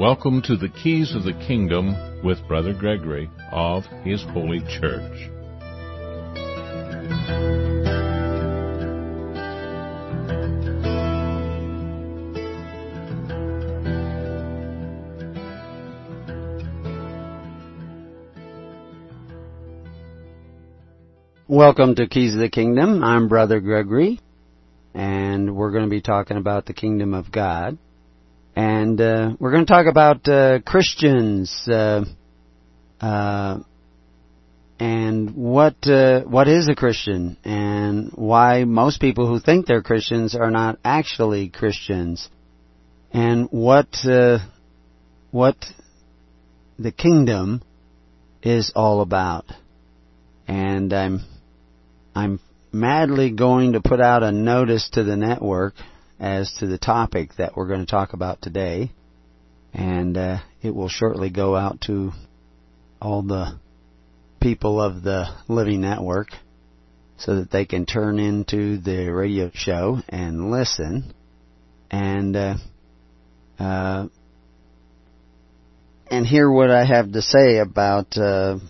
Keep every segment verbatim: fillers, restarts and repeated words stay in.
Welcome to the Keys of the Kingdom with Brother Gregory of His Holy Church. Welcome to Keys of the Kingdom. I'm Brother Gregory, and we're going to be talking about the Kingdom of God. And uh, we're going to talk about uh, Christians uh, uh, and what uh, what is a Christian, and why most people who think they're Christians are not actually Christians, and what uh, what the kingdom is all about. And I'm I'm madly going to put out a notice to the network as to the topic that we're going to talk about today, and uh, it will shortly go out to all the people of the Living Network so that they can turn into the radio show and listen and uh, uh, and hear what I have to say about uh,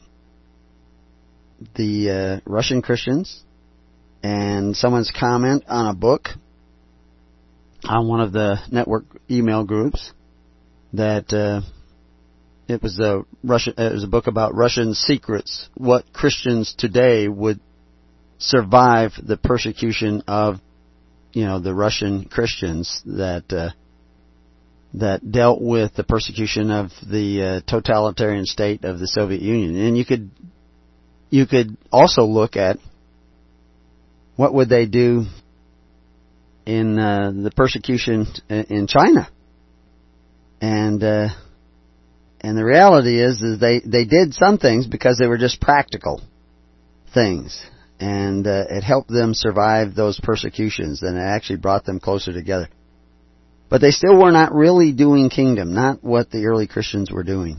the uh, Russian Christians and someone's comment on a book on one of the network email groups that uh, it was a Russian. It was a book about Russian secrets. What Christians today would survive the persecution of, you know, the Russian Christians that uh, that dealt with the persecution of the uh, totalitarian state of the Soviet Union. And you could you could also look at what would they do in uh, the persecution in China, and uh, and the reality is, is they they did some things because they were just practical things, and uh, it helped them survive those persecutions, and it actually brought them closer together. But they still were not really doing kingdom, not what the early Christians were doing.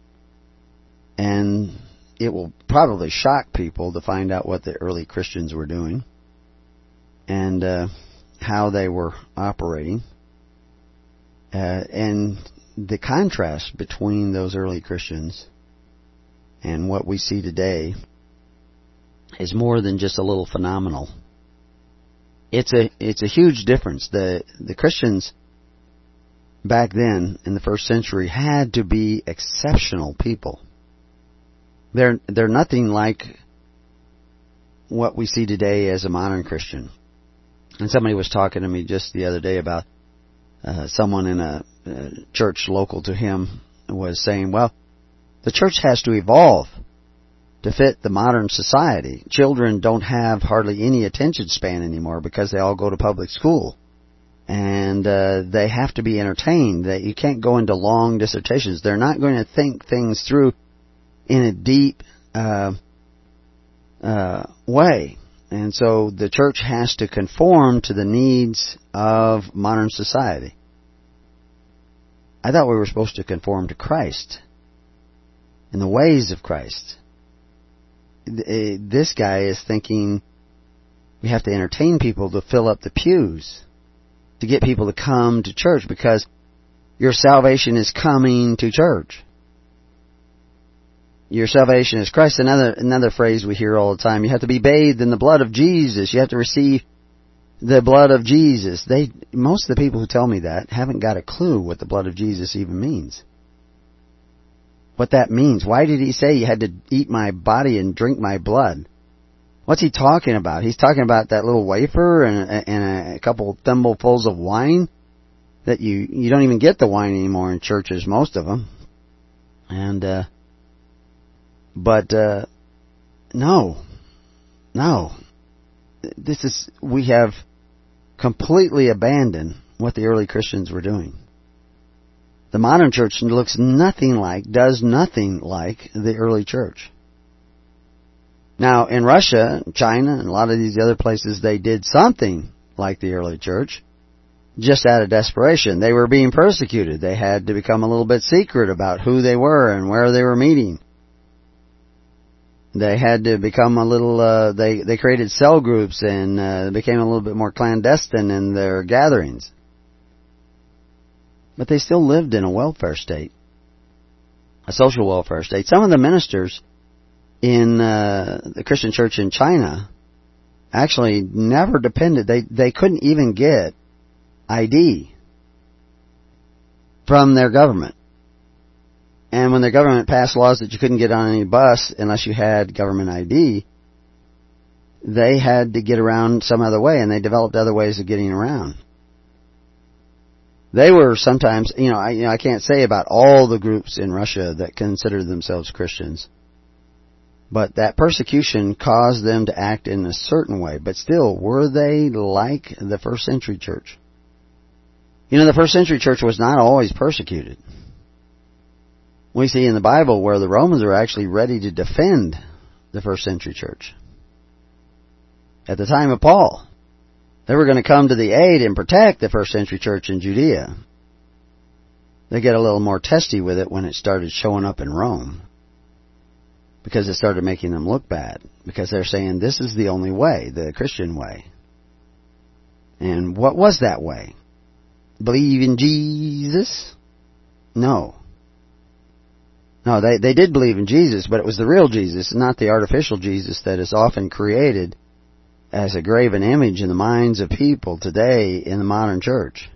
And it will probably shock people to find out what the early Christians were doing, and uh, how they were operating, uh, and the contrast between those early Christians and what we see today is more than just a little phenomenal. It's a it's a huge difference. The the Christians back then in the first century had to be exceptional people. They're they're nothing like what we see today as a modern Christian. And somebody was talking to me just the other day about uh, someone in a, a church local to him was saying, well, the church has to evolve to fit the modern society. Children don't have hardly any attention span anymore because they all go to public school. And uh, they have to be entertained. That you can't go into long dissertations. They're not going to think things through in a deep uh, uh, way. And so the church has to conform to the needs of modern society. I thought we were supposed to conform to Christ and the ways of Christ. This guy is thinking we have to entertain people to fill up the pews, to get people to come to church, because your salvation is coming to church. Your salvation is Christ. Another another phrase we hear all the time. You have to be bathed in the blood of Jesus. You have to receive the blood of Jesus. They most of the people who tell me that haven't got a clue what the blood of Jesus even means. What that means. Why did he say you had to eat my body and drink my blood? What's he talking about? He's talking about that little wafer and, and a couple thimblefuls of wine that you you don't even get the wine anymore in churches, most of them. And uh But, uh, no, no, this is, we have completely abandoned what the early Christians were doing. The modern church looks nothing like, does nothing like the early church. Now, in Russia, China, and a lot of these other places, they did something like the early church, just out of desperation. They were being persecuted. They had to become a little bit secret about who they were and where they were meeting. They had to become a little, uh, they, they created cell groups and uh, became a little bit more clandestine in their gatherings. but they still lived in a welfare state, a social welfare state. Some of the ministers in uh, the Christian church in China actually never depended. They they couldn't even get I D from their government. And when their government passed laws that you couldn't get on any bus unless you had government I D, they had to get around some other way, and they developed other ways of getting around. They were sometimes, you know, I, you know, I can't say about all the groups in Russia that considered themselves Christians, but that persecution caused them to act in a certain way. But still, were they like the first century church? You know, the first century church was not always persecuted. We see in the Bible where the Romans are actually ready to defend the first century church. At the time of Paul, they were going to come to the aid and protect the first century church in Judea. They get a little more testy with it when it started showing up in Rome, because it started making them look bad, because they're saying this is the only way, the Christian way. And what was that way? Believe in Jesus? No. No, they, they did believe in Jesus, but it was the real Jesus, not the artificial Jesus that is often created as a graven image in the minds of people today in the modern church.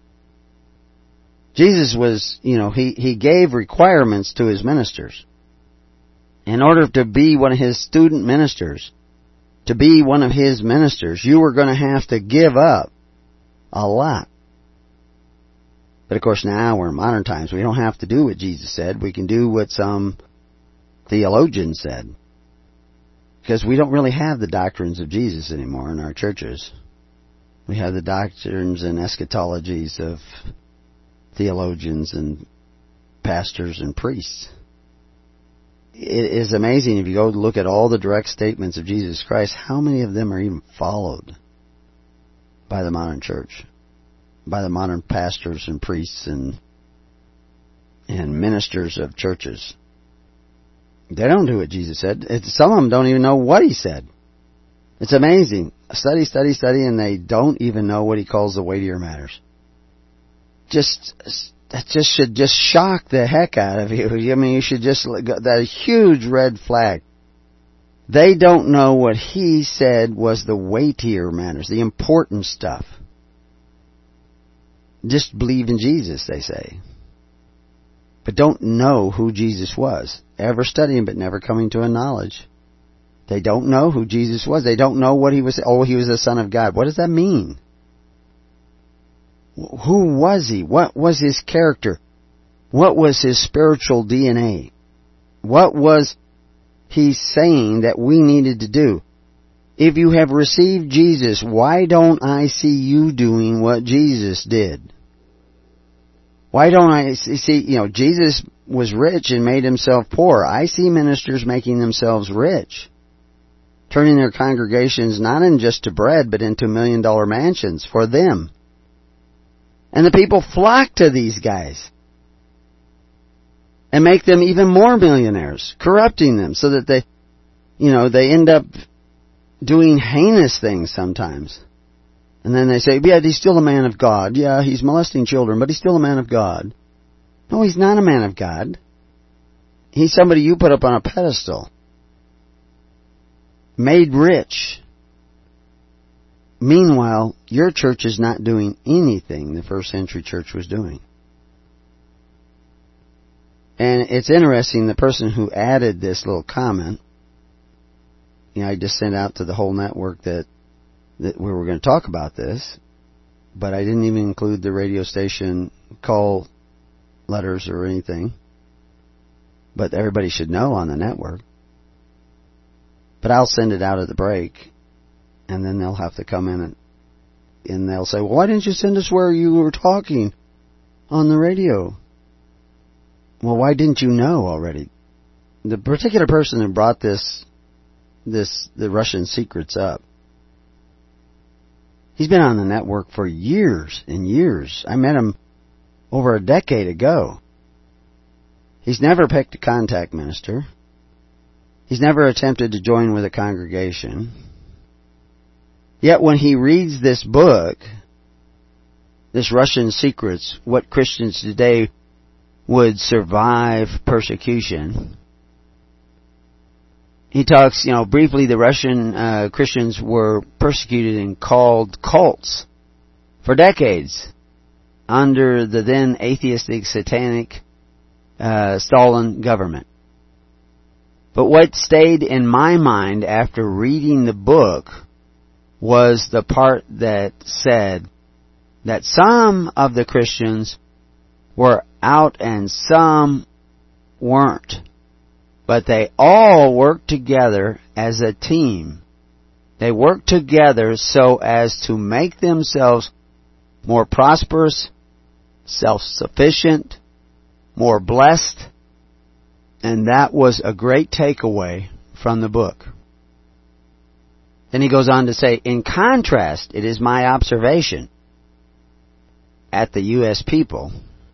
Jesus was, you know, he, he gave requirements to his ministers. In order to be one of his student ministers, to be one of his ministers, you were going to have to give up a lot. But of course now we're in modern times. We don't have to do what Jesus said. We can do what some theologians said. Because we don't really have the doctrines of Jesus anymore in our churches. We have the doctrines and eschatologies of theologians and pastors and priests. It is amazing if you go look at all the direct statements of Jesus Christ, how many of them are even followed by the modern church, by the modern pastors and priests and and ministers of churches. They don't do what Jesus said. It's, some of them don't even know what he said. It's amazing. Study, study, study, and they don't even know what he calls the weightier matters. Just that just should just shock the heck out of you. I mean, you should just that huge red flag. They don't know what he said was the weightier matters, the important stuff. Just believe in Jesus, they say, but don't know who Jesus was. Ever studying but never coming to a knowledge. They don't know who Jesus was. They don't know what he was. Oh, he was the Son of God. What does that mean? Who was he? What was his character? What was his spiritual D N A? What was he saying that we needed to do? If you have received Jesus, why don't I see you doing what Jesus did? Why don't I see, you know, Jesus was rich and made himself poor. I see ministers making themselves rich, turning their congregations not in just to bread, but into million dollar mansions for them. And the people flock to these guys and make them even more millionaires, corrupting them so that they, you know, they end up doing heinous things sometimes. And then they say, yeah, he's still a man of God. Yeah, he's molesting children, but he's still a man of God. No, he's not a man of God. He's somebody you put up on a pedestal. Made rich. Meanwhile, your church is not doing anything the first century church was doing. And it's interesting, the person who added this little comment, you know, I just sent out to the whole network that, that we were going to talk about this, but I didn't even include the radio station call letters or anything. But everybody should know on the network. But I'll send it out at the break, and then they'll have to come in and, and they'll say, well, why didn't you send us where you were talking on the radio? Well, why didn't you know already? The particular person who brought this, this, the Russian secrets up, he's been on the network for years and years. I met him over a decade ago. He's never picked a contact minister. He's never attempted to join with a congregation. Yet when he reads this book, this Russian Secrets, what Christians today would survive persecution. He talks, you know, briefly the Russian uh, Christians were persecuted and called cults for decades under the then atheistic, satanic uh, Stalin government. But what stayed in my mind after reading the book was the part that said that some of the Christians were out and some weren't. But they all worked together as a team. They worked together so as to make themselves more prosperous, self-sufficient, more blessed. And that was a great takeaway from the book. Then he goes on to say, in contrast, it is my observation at the U S people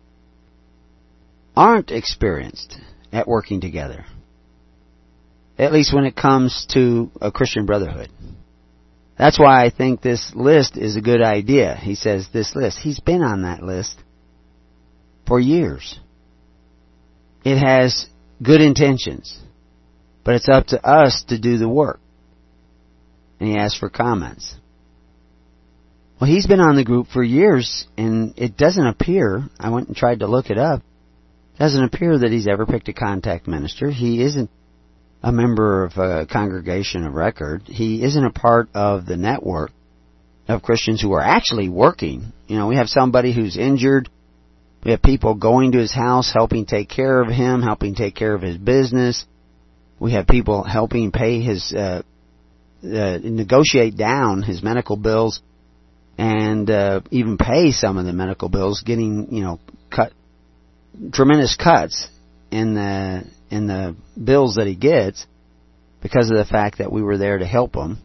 aren't experienced at working together. At least when it comes to a Christian brotherhood. That's why I think this list is a good idea. He says this list. He's been on that list for years. It has good intentions. But it's up to us to do the work. And he asks for comments. Well, he's been on the group for years, and it doesn't appear, I went and tried to look it up, it doesn't appear that he's ever picked a contact minister. He isn't a member of a congregation of record. He isn't a part of the network of Christians who are actually working. You know, we have somebody who's injured. We have people going to his house, helping take care of him, helping take care of his business. We have people helping pay his, uh, uh negotiate down his medical bills and uh, even pay some of the medical bills, getting, you know, cut tremendous cuts in the in the bills that he gets because of the fact that we were there to help him.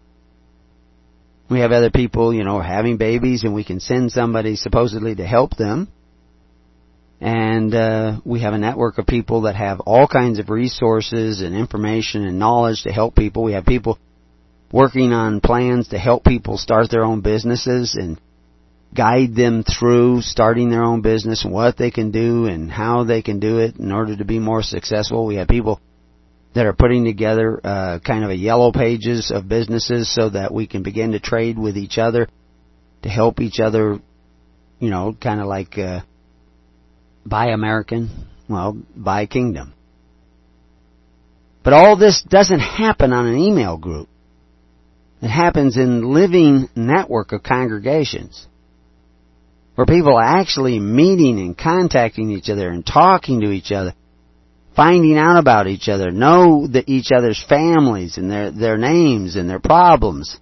We have other people, you know, having babies, and we can send somebody supposedly to help them. And uh, we have a network of people that have all kinds of resources and information and knowledge to help people. We have people working on plans to help people start their own businesses and guide them through starting their own business and what they can do and how they can do it in order to be more successful. We have people that are putting together uh, kind of a yellow pages of businesses so that we can begin to trade with each other to help each other, you know, kind of like uh, buy American, well, buy kingdom. But all this doesn't happen on an email group. It happens in living network of congregations where people are actually meeting and contacting each other and talking to each other, finding out about each other, know the, each other's families and their, their names and their problems.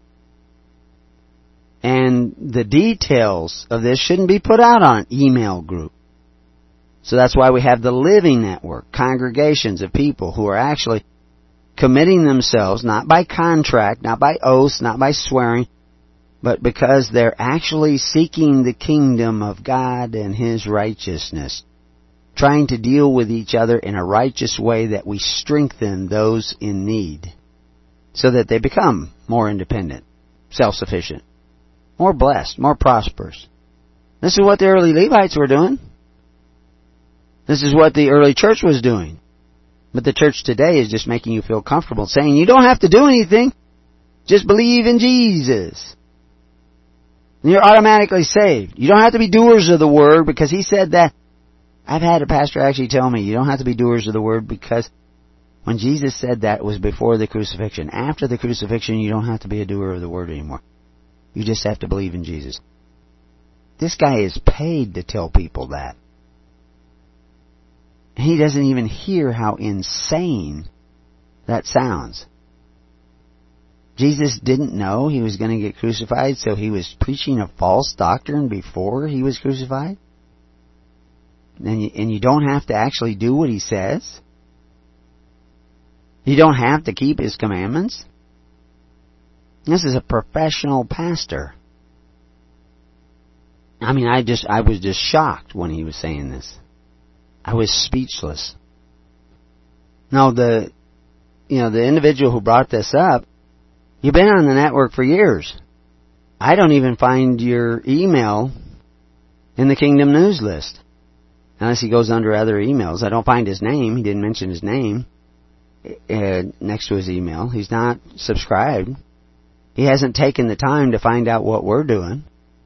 And the details of this shouldn't be put out on an email group. So that's why we have the living network, congregations of people who are actually committing themselves, not by contract, not by oaths, not by swearing, but because they're actually seeking the kingdom of God and His righteousness, trying to deal with each other in a righteous way that we strengthen those in need so that they become more independent, self-sufficient, more blessed, more prosperous. This is what the early Levites were doing. This is what the early church was doing. But the church today is just making you feel comfortable, saying you don't have to do anything, just believe in Jesus. And you're automatically saved. You don't have to be doers of the word, because he said that. I've had a pastor actually tell me you don't have to be doers of the word, because when Jesus said that, it was before the crucifixion. After the crucifixion, you don't have to be a doer of the word anymore. You just have to believe in Jesus. This guy is paid to tell people that. He doesn't even hear how insane that sounds. Jesus didn't know he was going to get crucified, so he was preaching a false doctrine before he was crucified? And you, and you don't have to actually do what he says? You don't have to keep his commandments? This is a professional pastor. I mean, I just I was just shocked when he was saying this. I was speechless. Now, the you know the individual who brought this up, you've been on the network for years. I don't even find your email in the Kingdom News list. Unless he goes under other emails. I don't find his name. He didn't mention his name uh, next to his email. He's not subscribed. He hasn't taken the time to find out what we're doing.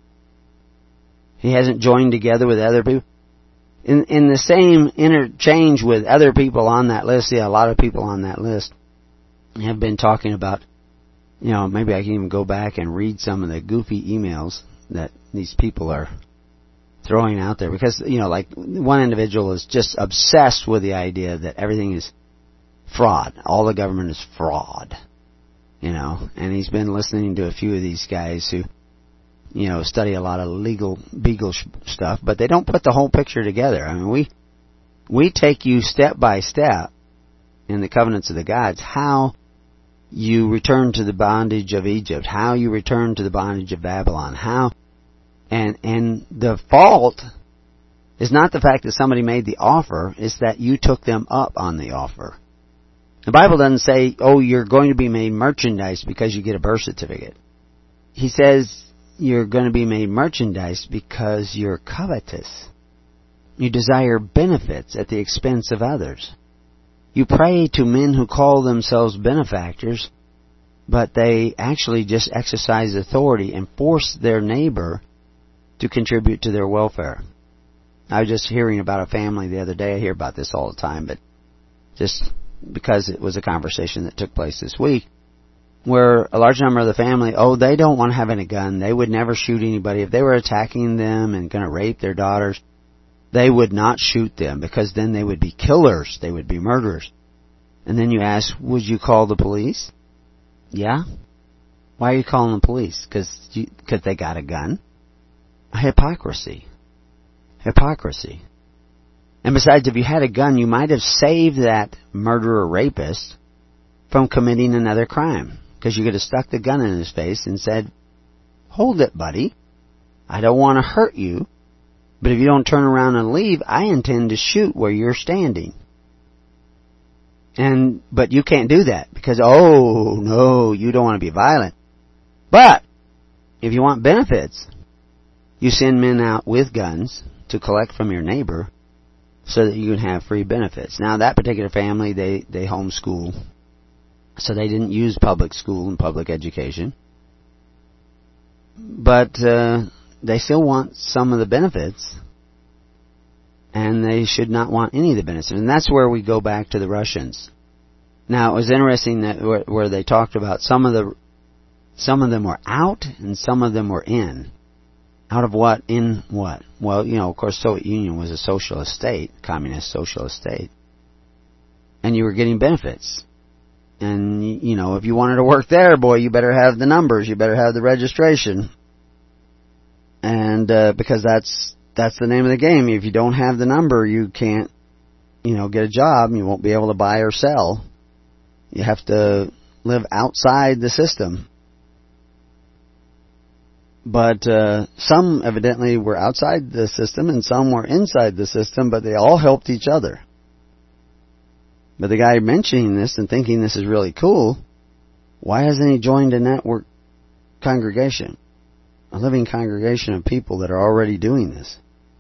He hasn't joined together with other people. In, in the same interchange with other people on that list, yeah, a lot of people on that list have been talking about, you know, maybe I can even go back and read some of the goofy emails that these people are throwing out there. Because, you know, like one individual is just obsessed with the idea that everything is fraud. All the government is fraud. You know, and he's been listening to a few of these guys who, you know, study a lot of legal, beagle stuff, but they don't put the whole picture together. I mean, we, we take you step by step in the covenants of the gods, how you return to the bondage of Egypt, how you return to the bondage of Babylon, how, and, and the fault is not the fact that somebody made the offer, it's that you took them up on the offer. The Bible doesn't say, oh, you're going to be made merchandise because you get a birth certificate. He says you're going to be made merchandise because you're covetous. You desire benefits at the expense of others. You pray to men who call themselves benefactors, but they actually just exercise authority and force their neighbor to contribute to their welfare. I was just hearing about a family the other day. I hear about this all the time, but just because it was a conversation that took place this week, where a large number of the family, oh, they don't want to have any gun. They would never shoot anybody. If they were attacking them and going to rape their daughters, they would not shoot them because then they would be killers. They would be murderers. And then you ask, would you call the police? Yeah. Why are you calling the police? Because because they got a gun? Hypocrisy. Hypocrisy. And besides, if you had a gun, you might have saved that murderer rapist from committing another crime. Because you could have stuck the gun in his face and said, hold it, buddy. I don't want to hurt you. But if you don't turn around and leave, I intend to shoot where you're standing. And, but you can't do that because, oh, no, you don't want to be violent. But, if you want benefits, you send men out with guns to collect from your neighbor so that you can have free benefits. Now, that particular family, they, they homeschool. So they didn't use public school and public education. But uh, they still want some of the benefits. And they should not want any of the benefits. And that's where we go back to the Russians. Now, it was interesting that where, where they talked about some of the, some of them were out and some of them were in. Out of what? In what? Well, you know, of course, Soviet Union was a socialist state, communist socialist state. And you were getting benefits. And, you know, if you wanted to work there, boy, you better have the numbers, you better have the registration. And, uh, because that's, that's the name of the game. If you don't have the number, you can't, you know, get a job, you won't be able to buy or sell. You have to live outside the system. But uh, some evidently were outside the system and some were inside the system, but they all helped each other. But the guy mentioning this and thinking this is really cool, why hasn't he joined a network congregation? A living congregation of people that are already doing this.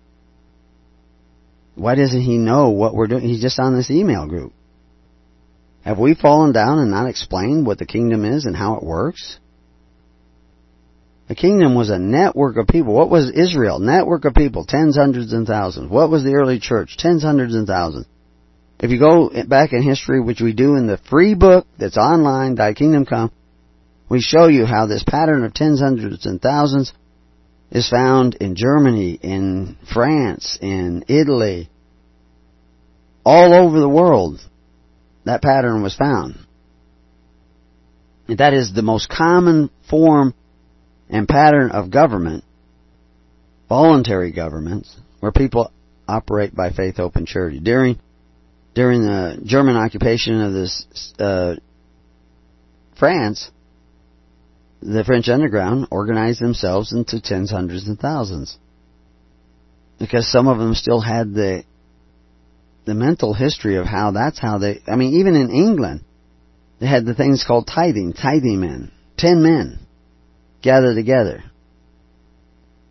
Why doesn't he know what we're doing? He's just on this email group. Have we fallen down and not explained what the kingdom is and how it works? The kingdom was a network of people. What was Israel? Network of people, tens, hundreds, and thousands. What was the early church? Tens, hundreds, and thousands. If you go back in history, which we do in the free book that's online, Thy Kingdom Come, we show you how this pattern of tens, hundreds, and thousands is found in Germany, in France, in Italy, all over the world. That pattern was found. And that is the most common form and pattern of government, voluntary governments, where people operate by faith, hope, and charity. During during the German occupation of this uh, France, the French underground organized themselves into tens, hundreds, and thousands, because some of them still had the the mental history of how that's how they. I mean, even in England, they had the things called tithing, tithing men, ten men. Gather together.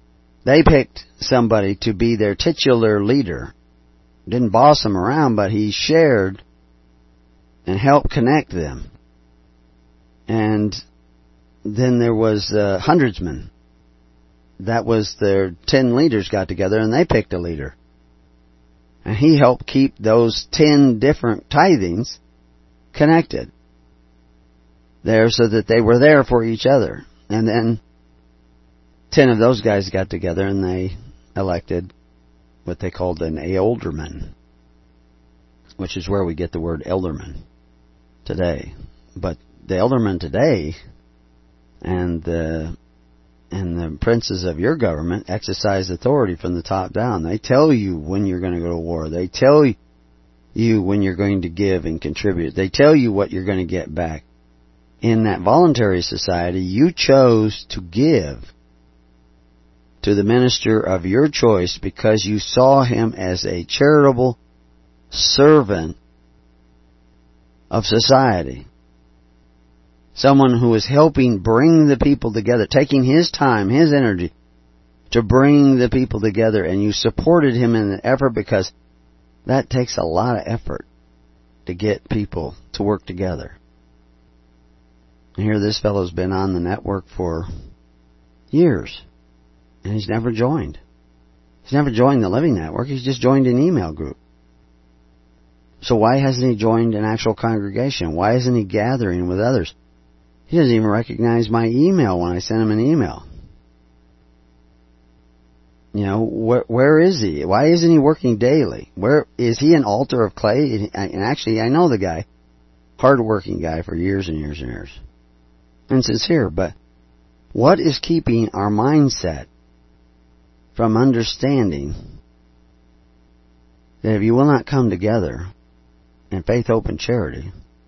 They picked somebody to be their titular leader. Didn't boss them around, but he shared and helped connect them. And then there was uh, hundredsmen. That was their ten leaders got together and they picked a leader. And he helped keep those ten different tithings connected there so that they were there for each other. And then ten of those guys got together and they elected what they called an alderman, which is where we get the word elderman today. But the alderman today and the and the princes of your government exercise authority from the top down. They tell you when you're going to go to war. They tell you when you're going to give and contribute. They tell you what you're going to get back. In that voluntary society, you chose to give to the minister of your choice because you saw him as a charitable servant of society. Someone who is helping bring the people together, taking his time, his energy to bring the people together, and you supported him in the effort because that takes a lot of effort to get people to work together. And here this fellow's been on the network for years, and he's never joined. He's never joined the Living Network, he's just joined an email group. So why hasn't he joined an actual congregation? Why isn't he gathering with others? He doesn't even recognize my email when I send him an email. You know, where, where is he? Why isn't he working daily? Where is he an altar of clay? And actually, I know the guy, hard-working guy for years and years and years, and sincere. But what is keeping our mindset from understanding that if you will not come together in faith, hope, and charity,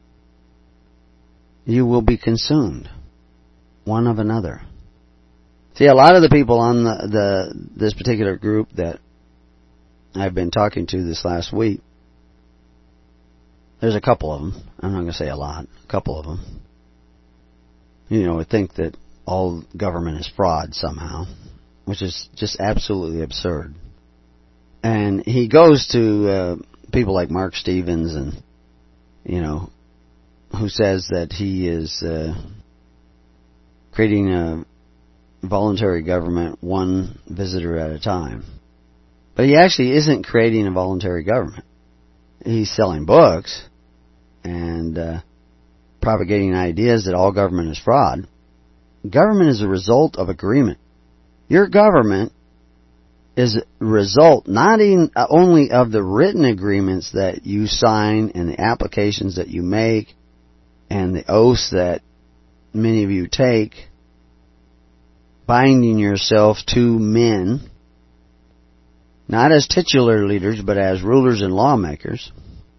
you will be consumed one of another? See, a lot of the people on the, the this particular group that I've been talking to this last week, there's a couple of them. I'm not going to say a lot. A couple of them. You know, would think that all government is fraud somehow, which is just absolutely absurd. And he goes to uh, people like Mark Stevens and, you know, who says that he is uh, creating a voluntary government one visitor at a time. But he actually isn't creating a voluntary government. He's selling books and uh, propagating ideas that all government is fraud. Government is a result of agreement. Your government is a result not in, uh, only of the written agreements that you sign and the applications that you make and the oaths that many of you take, binding yourself to men, not as titular leaders, but as rulers and lawmakers,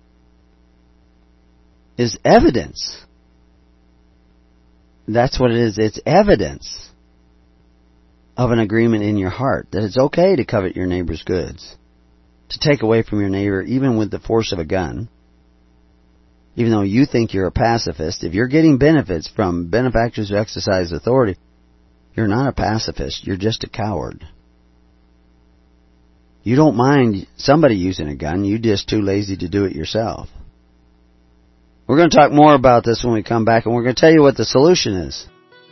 is evidence. That's what it is. It's evidence of an agreement in your heart that it's okay to covet your neighbor's goods, to take away from your neighbor even with the force of a gun. Even though you think you're a pacifist, if you're getting benefits from benefactors who exercise authority, you're not a pacifist. You're just a coward. You don't mind somebody using a gun. You're just too lazy to do it yourself. We're going to talk more about this when we come back, and we're going to tell you what the solution is.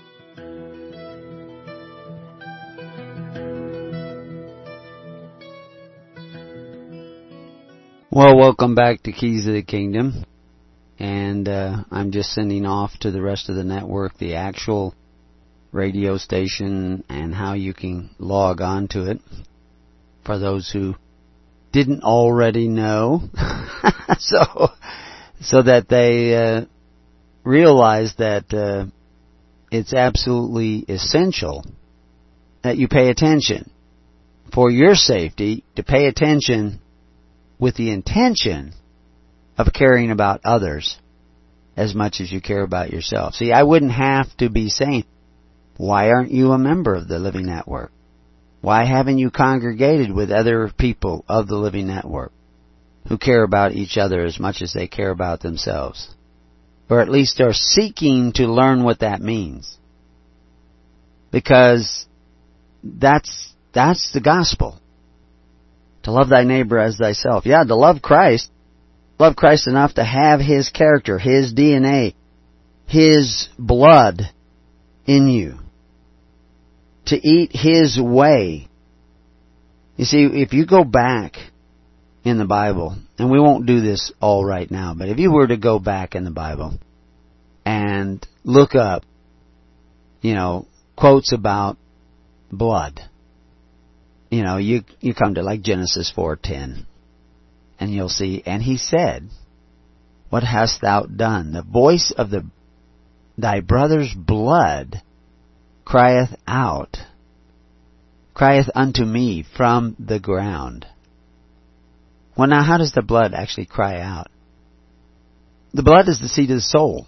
Well, welcome back to Keys of the Kingdom. And uh, I'm just sending off to the rest of the network the actual radio station and how you can log on to it for those who didn't already know. so so that they uh, realize that uh, it's absolutely essential that you pay attention. For your safety, to pay attention with the intention of caring about others as much as you care about yourself. See, I wouldn't have to be saying, why aren't you a member of the Living Network? Why haven't you congregated with other people of the Living Network who care about each other as much as they care about themselves? Or at least are seeking to learn what that means. Because that's That's the gospel. To love thy neighbor as thyself. Yeah, to love Christ. Love Christ enough to have His character, His D N A, His blood in you. To eat His way. You see, if you go back in the Bible, and we won't do this all right now, but if you were to go back in the Bible and look up, you know, quotes about blood, you know, you you come to like Genesis four ten, and you'll see, and He said, what hast thou done? The voice of the thy brother's blood crieth out, crieth unto me from the ground. Well, now, how does the blood actually cry out? The blood is the seed of the soul.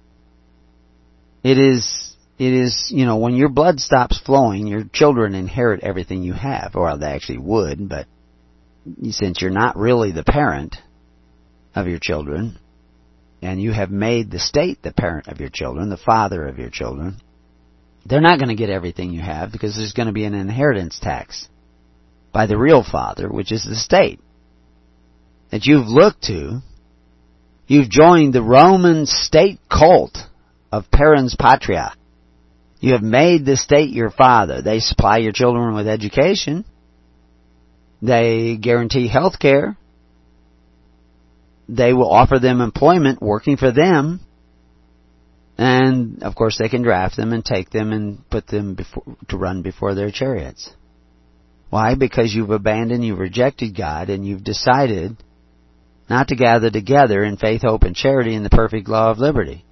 It is, it is, you know, when your blood stops flowing, your children inherit everything you have. Or they actually would, but since you're not really the parent of your children, and you have made the state the parent of your children, the father of your children, they're not going to get everything you have because there's going to be an inheritance tax by the real father, which is the state that you've looked to. You've joined the Roman state cult of parens patria. You have made the state your father. They supply your children with education. They guarantee health care. They will offer them employment working for them. And, of course, they can draft them and take them and put them before, to run before their chariots. Why? Because you've abandoned, you've rejected God, and you've decided not to gather together in faith, hope, and charity in the perfect law of liberty.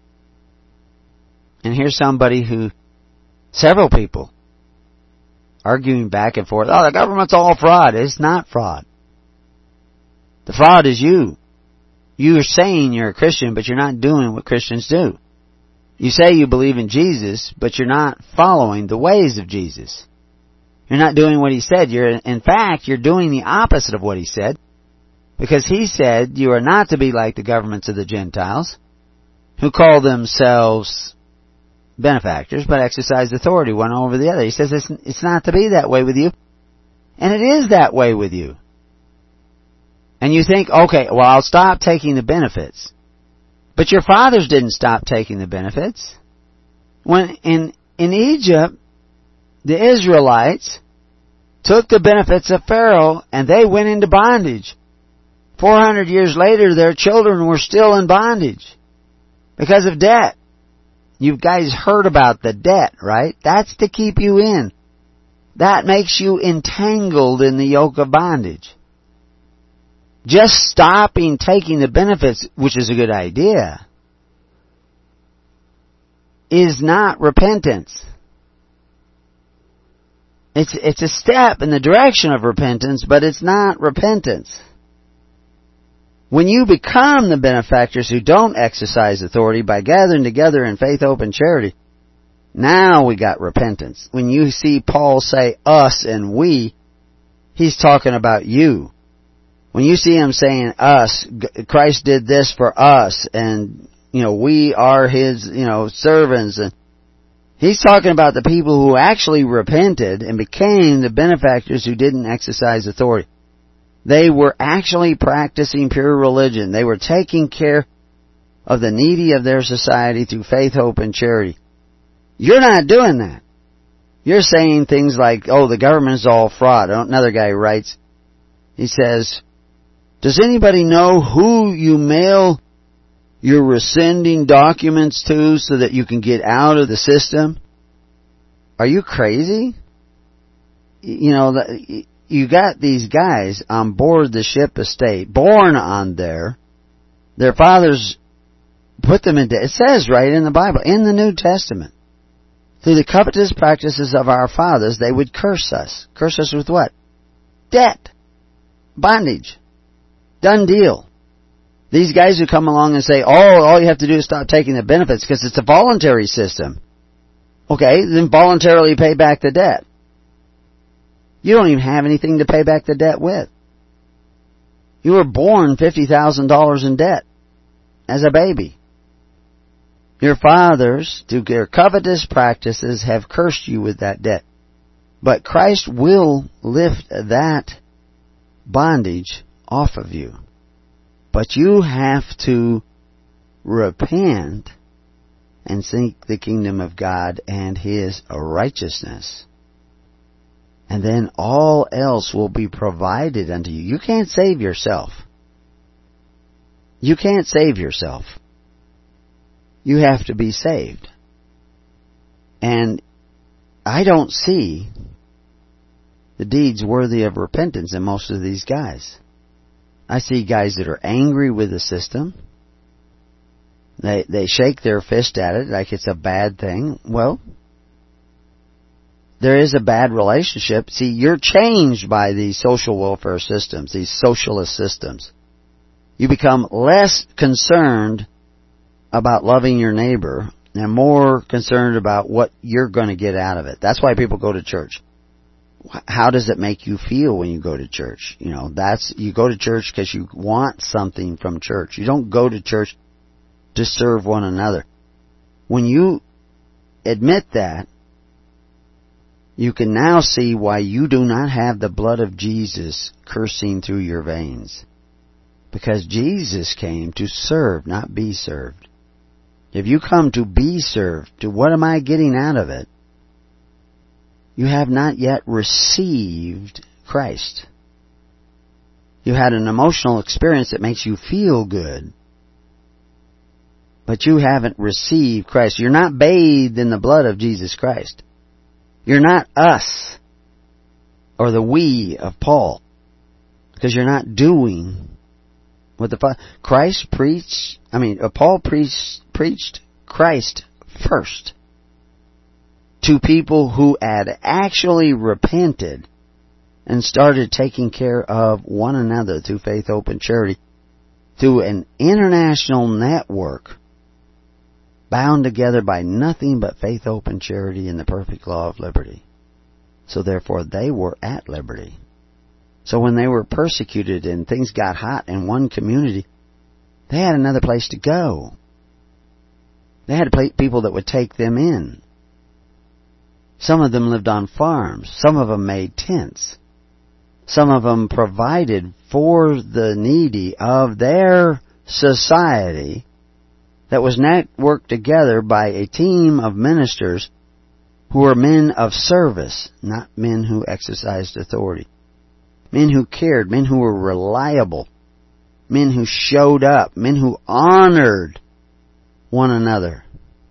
And here's somebody who, several people, arguing back and forth, oh, the government's all fraud. It's not fraud. The fraud is you. You're saying you're a Christian, but you're not doing what Christians do. You say you believe in Jesus, but you're not following the ways of Jesus. You're not doing what He said. You're, in fact, you're doing the opposite of what He said. Because He said you are not to be like the governments of the Gentiles, who call themselves benefactors, but exercise authority one over the other. He says it's, it's not to be that way with you. And it is that way with you. And you think, okay, well, I'll stop taking the benefits. But your fathers didn't stop taking the benefits. When in, in Egypt, the Israelites took the benefits of Pharaoh and they went into bondage. four hundred years later, their children were still in bondage because of debt. You guys heard about the debt, right? That's to keep you in. That makes you entangled in the yoke of bondage. Just stopping taking the benefits, which is a good idea, is not repentance. It's, it's a step in the direction of repentance, but it's not repentance. When you become the benefactors who don't exercise authority by gathering together in faith, hope, and charity, now we got repentance. When you see Paul say us and we, he's talking about you. When you see him saying us, Christ did this for us, and, you know, we are His, you know, servants, and he's talking about the people who actually repented and became the benefactors who didn't exercise authority. They were actually practicing pure religion. They were taking care of the needy of their society through faith, hope, and charity. You're not doing that. You're saying things like, oh, the government's all fraud. Another guy writes, he says, does anybody know who you mail your rescinding documents to so that you can get out of the system? Are you crazy? You know, you got these guys on board the ship estate, born on there. Their fathers put them in debt. It says right in the Bible, in the New Testament, through the covetous practices of our fathers, they would curse us. Curse us with what? Debt. Bondage. Done deal. These guys who come along and say, oh, all you have to do is stop taking the benefits because it's a voluntary system. Okay, then voluntarily pay back the debt. You don't even have anything to pay back the debt with. You were born fifty thousand dollars in debt as a baby. Your fathers, through their covetous practices, have cursed you with that debt. But Christ will lift that bondage off of you. But you have to repent and seek the kingdom of God and His righteousness. And then all else will be provided unto you. You can't save yourself. You can't save yourself. You have to be saved. And I don't see the deeds worthy of repentance in most of these guys. I see guys that are angry with the system. They they shake their fist at it like it's a bad thing. Well, there is a bad relationship. See, you're changed by these social welfare systems, these socialist systems. You become less concerned about loving your neighbor and more concerned about what you're going to get out of it. That's why people go to church. How does it make you feel when you go to church? You know, that's, you go to church because you want something from church. You don't go to church to serve one another. When you admit that, you can now see why you do not have the blood of Jesus coursing through your veins. Because Jesus came to serve, not be served. If you come to be served, to what am I getting out of it? You have not yet received Christ. You had an emotional experience that makes you feel good. But you haven't received Christ. You're not bathed in the blood of Jesus Christ. You're not us or the we of Paul. Because you're not doing what the Father... Christ preached... I mean, Paul preached, preached Christ first to people who had actually repented and started taking care of one another through faith, hope, and charity, through an international network bound together by nothing but faith, hope, and charity and the perfect law of liberty. So therefore they were at liberty. So when they were persecuted and things got hot in one community, they had another place to go. They had people that would take them in. Some of them lived on farms. Some of them made tents. Some of them provided for the needy of their society that was networked together by a team of ministers who were men of service, not men who exercised authority. Men who cared, men who were reliable, men who showed up, men who honored one another.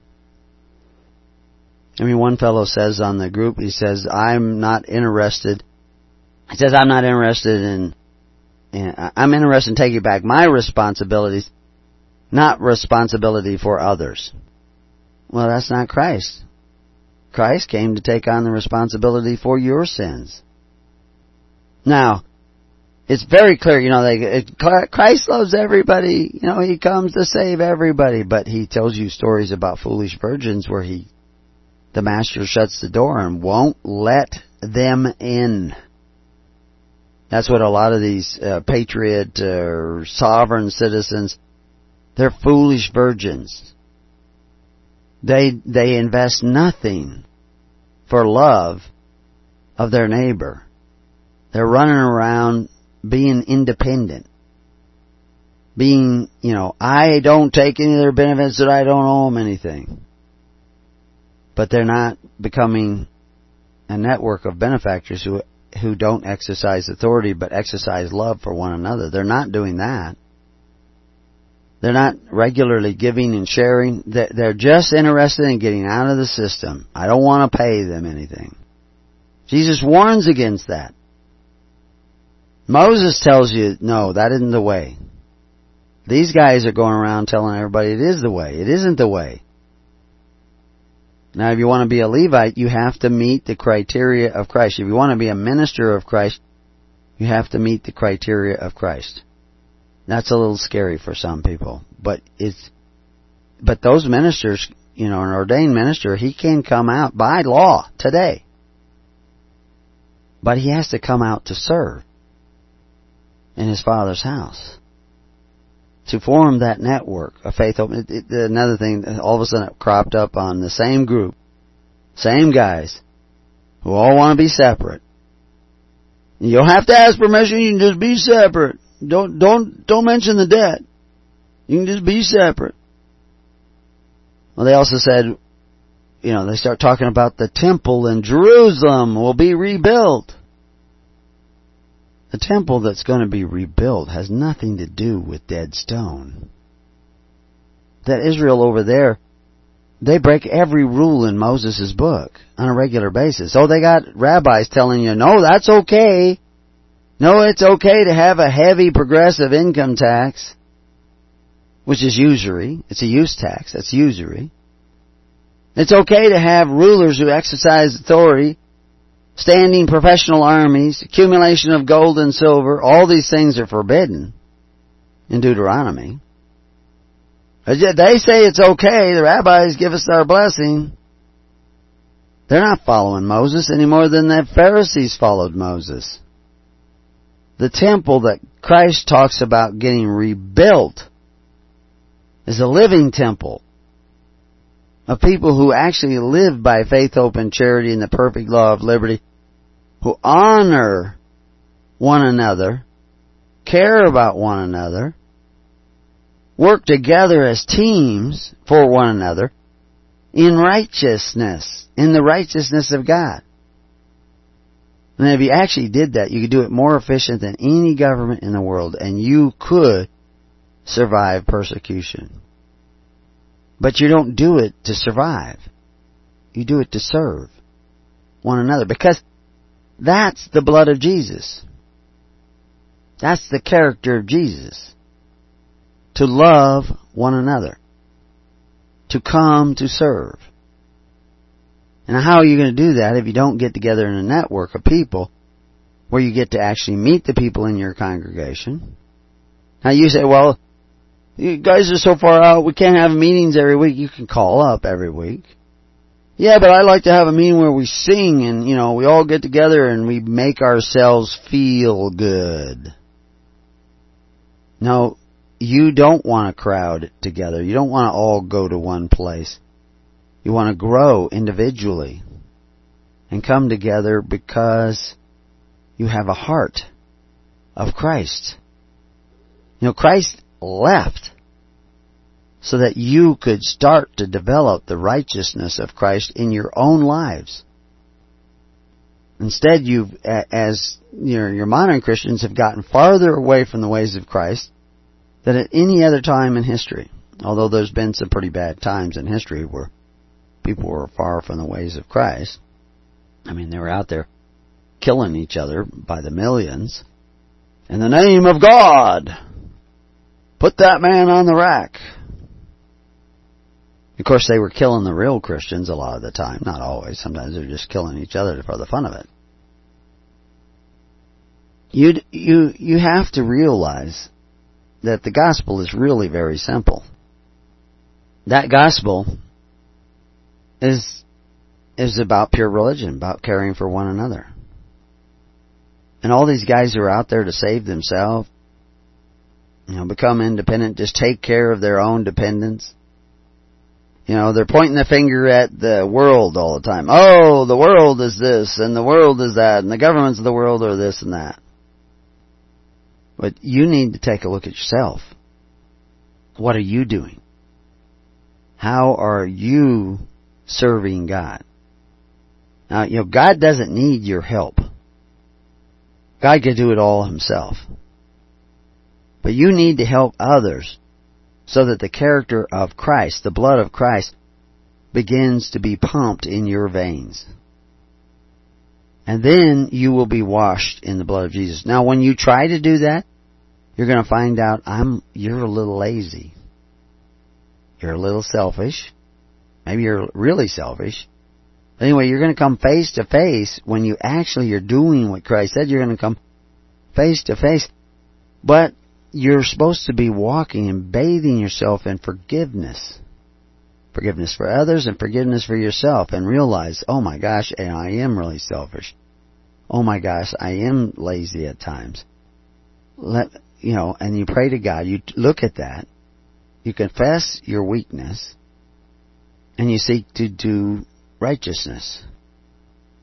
I mean, one fellow says on the group, he says, I'm not interested, he says, I'm not interested in, in I'm interested in taking back my responsibilities, not responsibility for others. Well, that's not Christ. Christ came to take on the responsibility for your sins. Now, it's very clear, you know, they, Christ loves everybody, you know, He comes to save everybody, but He tells you stories about foolish virgins where He, the Master shuts the door and won't let them in. That's what a lot of these uh, patriot or uh, sovereign citizens, they're foolish virgins. They they invest nothing for love of their neighbor. They're running around being independent. Being, you know, I don't take any of their benefits that I don't owe them anything. But they're not becoming a network of benefactors who who don't exercise authority but exercise love for one another. They're not doing that. They're not regularly giving and sharing. They're just interested in getting out of the system. I don't want to pay them anything. Jesus warns against that. Moses tells you, no, that isn't the way. These guys are going around telling everybody it is the way. It isn't the way. Now, if you want to be a Levite, you have to meet the criteria of Christ. If you want to be a minister of Christ, you have to meet the criteria of Christ. That's a little scary for some people. But it's, but those ministers, you know, an ordained minister, he can come out by law today. But he has to come out to serve in his Father's house. To form that network of faith. It, it, another thing, all of a sudden it cropped up on the same group, same guys, who all want to be separate. You don't have to ask permission, you can just be separate. Don't, don't, don't mention the debt. You can just be separate. Well, they also said, you know, they start talking about the temple in Jerusalem will be rebuilt. The temple that's going to be rebuilt has nothing to do with dead stone. That Israel over there, they break every rule in Moses' book on a regular basis. Oh, they got rabbis telling you, no, that's okay. No, it's okay to have a heavy progressive income tax, which is usury. It's a use tax. That's usury. It's okay to have rulers who exercise authority, standing professional armies, accumulation of gold and silver. All these things are forbidden in Deuteronomy. They say it's okay. The rabbis give us our blessing. They're not following Moses any more than the Pharisees followed Moses. The temple that Christ talks about getting rebuilt is a living temple of people who actually live by faith, hope, and charity in the perfect law of liberty, who honor one another, care about one another, work together as teams for one another in righteousness, in the righteousness of God. And if you actually did that, you could do it more efficient than any government in the world, and you could survive persecution. But you don't do it to survive. You do it to serve one another, because that's the blood of Jesus. That's the character of Jesus. To love one another. To come to serve. And how are you going to do that if you don't get together in a network of people where you get to actually meet the people in your congregation? Now you say, well, you guys are so far out, we can't have meetings every week. You can call up every week. Yeah, but I like to have a meeting where we sing and, you know, we all get together and we make ourselves feel good. No, you don't want to crowd together. You don't want to all go to one place. You want to grow individually and come together because you have a heart of Christ. You know, Christ left so that you could start to develop the righteousness of Christ in your own lives. Instead, you've, as your, your modern Christians, have gotten farther away from the ways of Christ than at any other time in history. Although there's been some pretty bad times in history where people were far from the ways of Christ. I mean, they were out there killing each other by the millions. In the name of God, put that man on the rack. Of course, they were killing the real Christians a lot of the time. Not always. Sometimes they're just killing each other for the fun of it. You you you have to realize that the gospel is really very simple. That gospel is is about pure religion, about caring for one another. And all these guys who are out there to save themselves, you know, become independent, just take care of their own dependence. You know, they're pointing the finger at the world all the time. Oh, the world is this, and the world is that, and the governments of the world are this and that. But you need to take a look at yourself. What are you doing? How are you serving God? Now, you know, God doesn't need your help. God can do it all himself. But you need to help others so that the character of Christ, the blood of Christ, begins to be pumped in your veins. And then you will be washed in the blood of Jesus. Now, when you try to do that, you're going to find out I'm you're a little lazy. You're a little selfish. Maybe you're really selfish. Anyway, you're going to come face to face when you actually are doing what Christ said. You're going to come face to face. But you're supposed to be walking and bathing yourself in forgiveness. Forgiveness for others and forgiveness for yourself. And realize, oh my gosh, I am really selfish. Oh my gosh, I am lazy at times. Let you know, and you pray to God. You look at that. You confess your weakness. And you seek to do righteousness.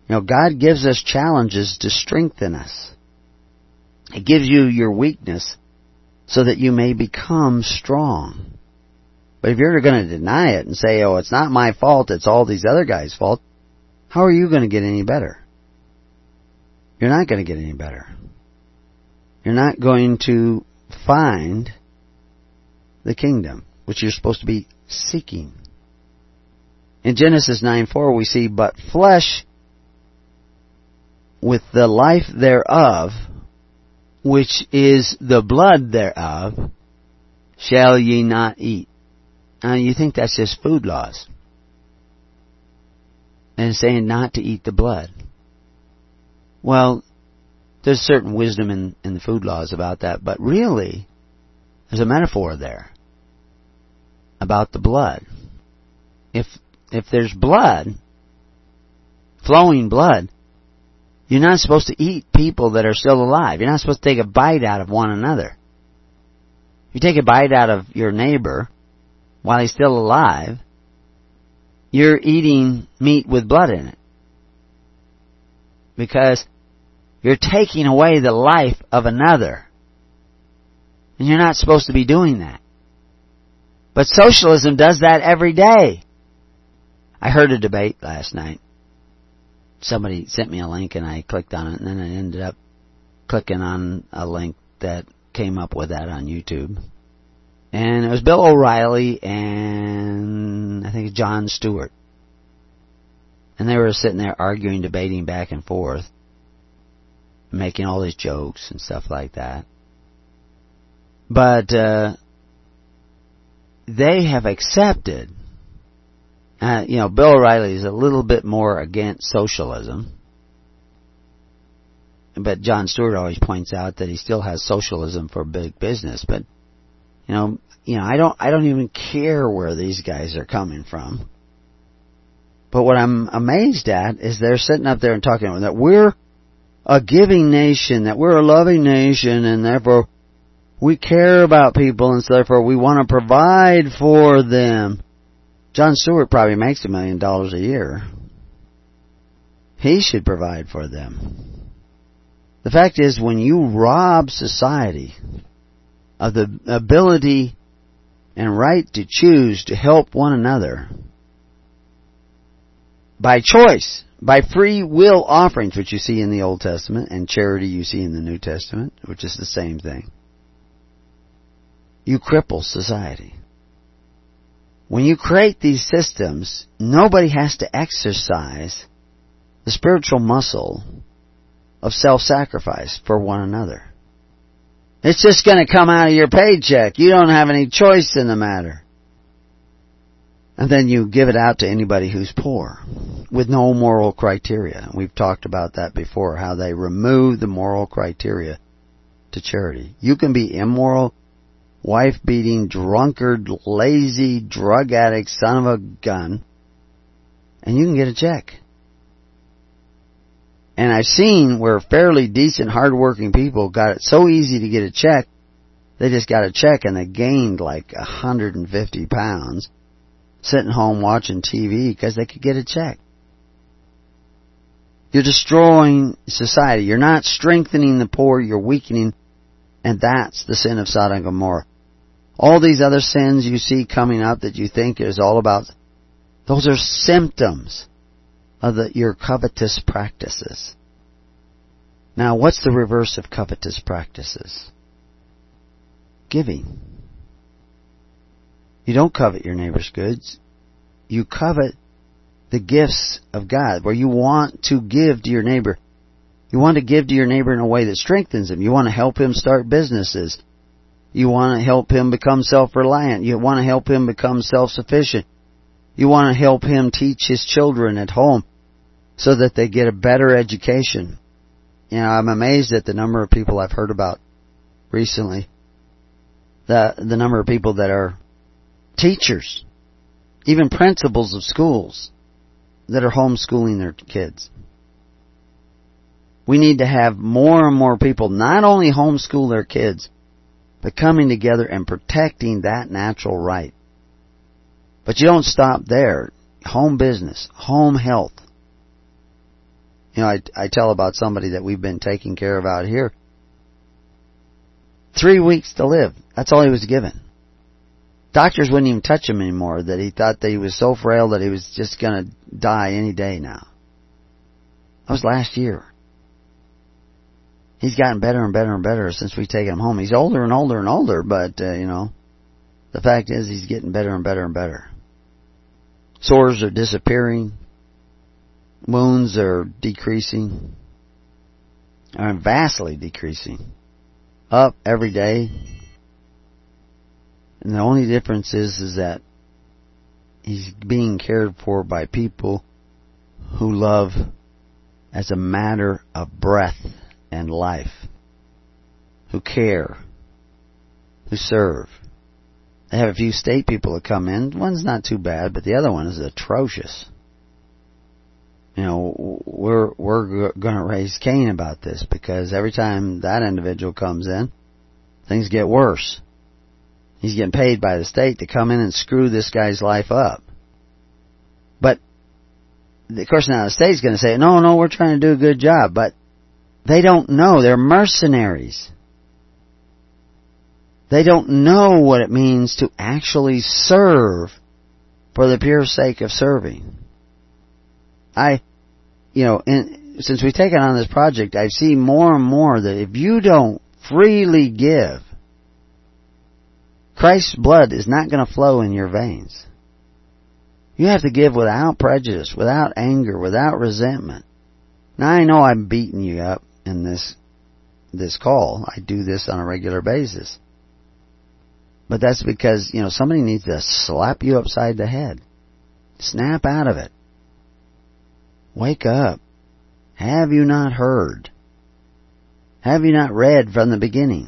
You know, God gives us challenges to strengthen us. He gives you your weakness so that you may become strong. But if you're going to deny it and say, oh, it's not my fault, it's all these other guys' fault, how are you going to get any better? You're not going to get any better. You're not going to find the kingdom, which you're supposed to be seeking. In Genesis nine four we see, but flesh with the life thereof, which is the blood thereof, shall ye not eat. Now you think that's just food laws. And it's saying not to eat the blood. Well, there's certain wisdom in, in the food laws about that, but really, there's a metaphor there about the blood. If if there's blood, flowing blood, you're not supposed to eat people that are still alive. You're not supposed to take a bite out of one another. If you take a bite out of your neighbor while he's still alive, you're eating meat with blood in it. Because you're taking away the life of another. And you're not supposed to be doing that. But socialism does that every day. I heard a debate last night. Somebody sent me a link and I clicked on it, and then I ended up clicking on a link that came up with that on YouTube. And it was Bill O'Reilly and I think Jon Stewart. And they were sitting there arguing, debating back and forth, making all these jokes and stuff like that. But uh, they have accepted, uh, you know, Bill O'Reilly is a little bit more against socialism. But Jon Stewart always points out that he still has socialism for big business. But, you know, you know, I don't, I don't even care where these guys are coming from. But what I'm amazed at is they're sitting up there and talking about that we're a giving nation, that we're a loving nation, and therefore we care about people, and so therefore we want to provide for them. Jon Stewart probably makes a million dollars a year. He should provide for them. The fact is, when you rob society of the ability and right to choose to help one another by choice, by free will offerings, which you see in the Old Testament, and charity you see in the New Testament, which is the same thing, you cripple society. When you create these systems, nobody has to exercise the spiritual muscle of self-sacrifice for one another. It's just going to come out of your paycheck. You don't have any choice in the matter. And then you give it out to anybody who's poor with no moral criteria. We've talked about that before, how they remove the moral criteria to charity. You can be immoral, wife-beating, drunkard, lazy, drug addict, son of a gun, and you can get a check. And I've seen where fairly decent, hard-working people got it so easy to get a check, they just got a check and they gained like one hundred fifty pounds sitting home watching T V because they could get a check. You're destroying society. You're not strengthening the poor, you're weakening, and that's the sin of Sodom and Gomorrah. All these other sins you see coming up that you think is all about, those are symptoms of the, your covetous practices. Now, what's the reverse of covetous practices? Giving. You don't covet your neighbor's goods. You covet the gifts of God, where you want to give to your neighbor. You want to give to your neighbor in a way that strengthens him. You want to help him start businesses. You want to help him become self-reliant. You want to help him become self-sufficient. You want to help him teach his children at home so that they get a better education. You know, I'm amazed at the number of people I've heard about recently. The, the number of people that are teachers, even principals of schools, that are homeschooling their kids. We need to have more and more people not only homeschool their kids, but coming together and protecting that natural right. But you don't stop there. Home business, home health. You know, I, I tell about somebody that we've been taking care of out here. Three weeks to live. That's all he was given. Doctors wouldn't even touch him anymore, that he thought that he was so frail that he was just going to die any day now. That was last year. He's gotten better and better and better since we've taken him home. He's older and older and older, but, uh, you know, the fact is he's getting better and better and better. Sores are disappearing. Wounds are decreasing. Are vastly decreasing. Up every day. And the only difference is, is that he's being cared for by people who love as a matter of breath and life. Who care. Who serve. They have a few state people that come in. One's not too bad, but the other one is atrocious. You know, we're we're going to raise Cain about this, because every time that individual comes in, things get worse. He's getting paid by the state to come in and screw this guy's life up. But, of course, now the state's going to say, no, no, we're trying to do a good job. But they don't know. They're mercenaries. They don't know what it means to actually serve for the pure sake of serving. I, you know, in, since we've taken on this project, I see more and more that if you don't freely give, Christ's blood is not going to flow in your veins. You have to give without prejudice, without anger, without resentment. Now, I know I'm beating you up in this this call. I do this on a regular basis. But that's because, you know, somebody needs to slap you upside the head. Snap out of it. Wake up. Have you not heard? Have you not read from the beginning?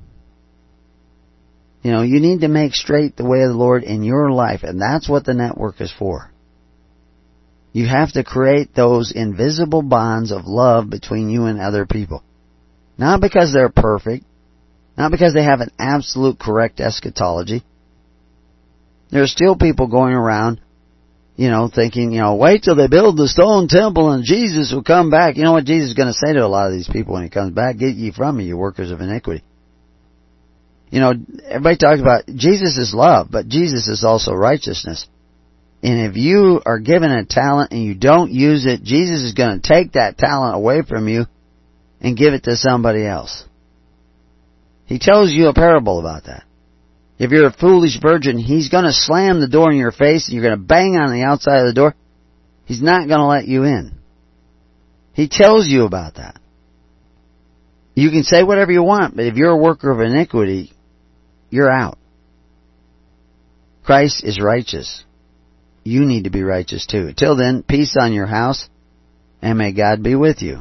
You know, you need to make straight the way of the Lord in your life, and that's what the network is for. You have to create those invisible bonds of love between you and other people. Not because they're perfect, not because they have an absolute correct eschatology. There are still people going around, you know, thinking, you know, wait till they build the stone temple and Jesus will come back. You know what Jesus is going to say to a lot of these people when He comes back? Get ye from me, you workers of iniquity. You know, everybody talks about Jesus is love, but Jesus is also righteousness. And if you are given a talent and you don't use it, Jesus is going to take that talent away from you and give it to somebody else. He tells you a parable about that. If you're a foolish virgin, He's going to slam the door in your face and you're going to bang on the outside of the door. He's not going to let you in. He tells you about that. You can say whatever you want, but if you're a worker of iniquity, you're out. Christ is righteous. You need to be righteous too. Till then, peace on your house, and may God be with you.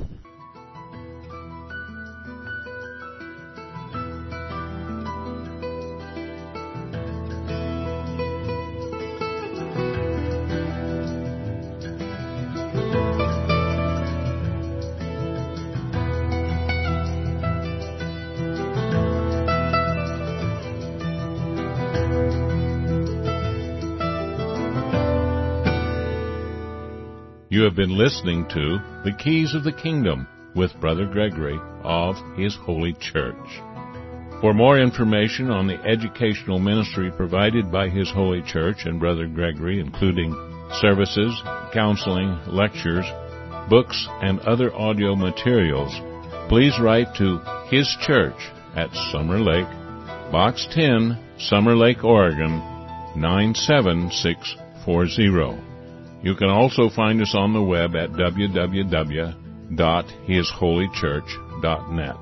You have been listening to The Keys of the Kingdom with Brother Gregory of His Holy Church. For more information on the educational ministry provided by His Holy Church and Brother Gregory, including services, counseling, lectures, books, and other audio materials, please write to His Church at Summer Lake, Box ten, Summer Lake, Oregon, nine seven six four zero. You can also find us on the web at w w w dot his holy church dot net.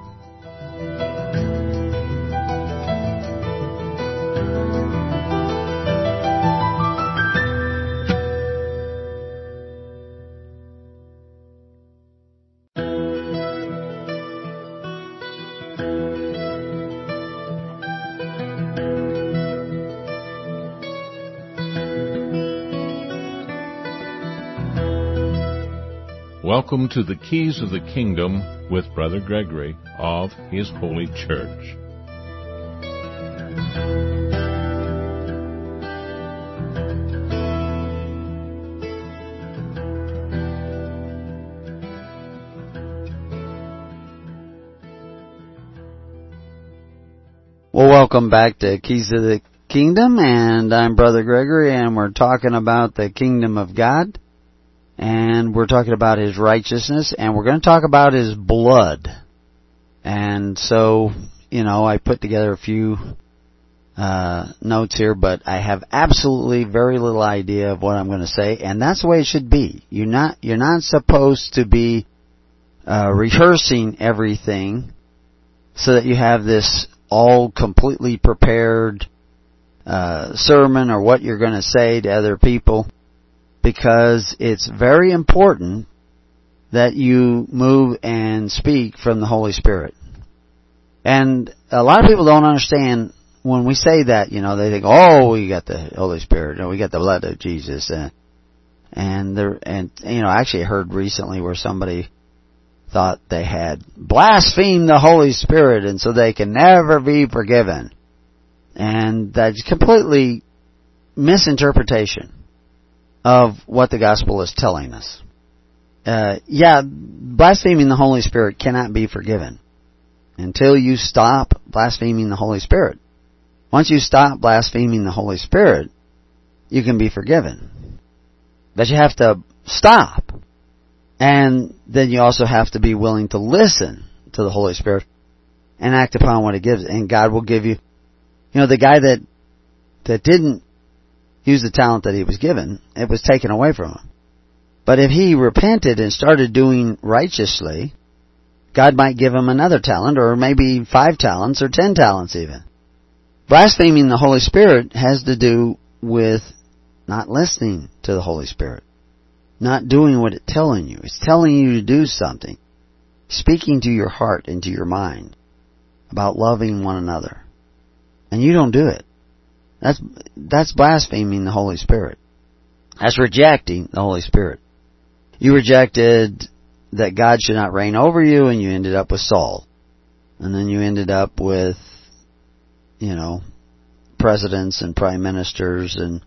Welcome to the Keys of the Kingdom with Brother Gregory of His Holy Church. welcome back to Keys of the Kingdom, and I'm Brother Gregory, and we're talking about the Kingdom of God, and we're talking about His righteousness, and we're going to talk about His blood. And so, you know, I put together a few uh notes here, but I have absolutely very little idea of what I'm going to say, and that's the way it should be. You're not, you're not supposed to be uh rehearsing everything so that you have this all completely prepared uh, sermon or what you're going to say to other people, because it's very important that you move and speak from the Holy Spirit. And a lot of people don't understand when we say that. You know, they think, "Oh, we got the Holy Spirit, or we got the blood of Jesus," and and there, and you know, I actually heard recently where somebody thought they had blasphemed the Holy Spirit and so they can never be forgiven. And that's completely misinterpretation of what the gospel is telling us. Uh, yeah, blaspheming the Holy Spirit cannot be forgiven until you stop blaspheming the Holy Spirit. Once you stop blaspheming the Holy Spirit, you can be forgiven. But you have to stop. And then you also have to be willing to listen to the Holy Spirit and act upon what He gives. And God will give you, you know, the guy that that didn't use the talent that he was given, it was taken away from him. But if he repented and started doing righteously, God might give him another talent, or maybe five talents, or ten talents even. Blaspheming the Holy Spirit has to do with not listening to the Holy Spirit. Not doing what it's telling you. It's telling you to do something. Speaking to your heart and to your mind about loving one another. And you don't do it. That's that's blaspheming the Holy Spirit. That's rejecting the Holy Spirit. You rejected that God should not reign over you, and you ended up with Saul. And then you ended up with, you know, presidents and prime ministers and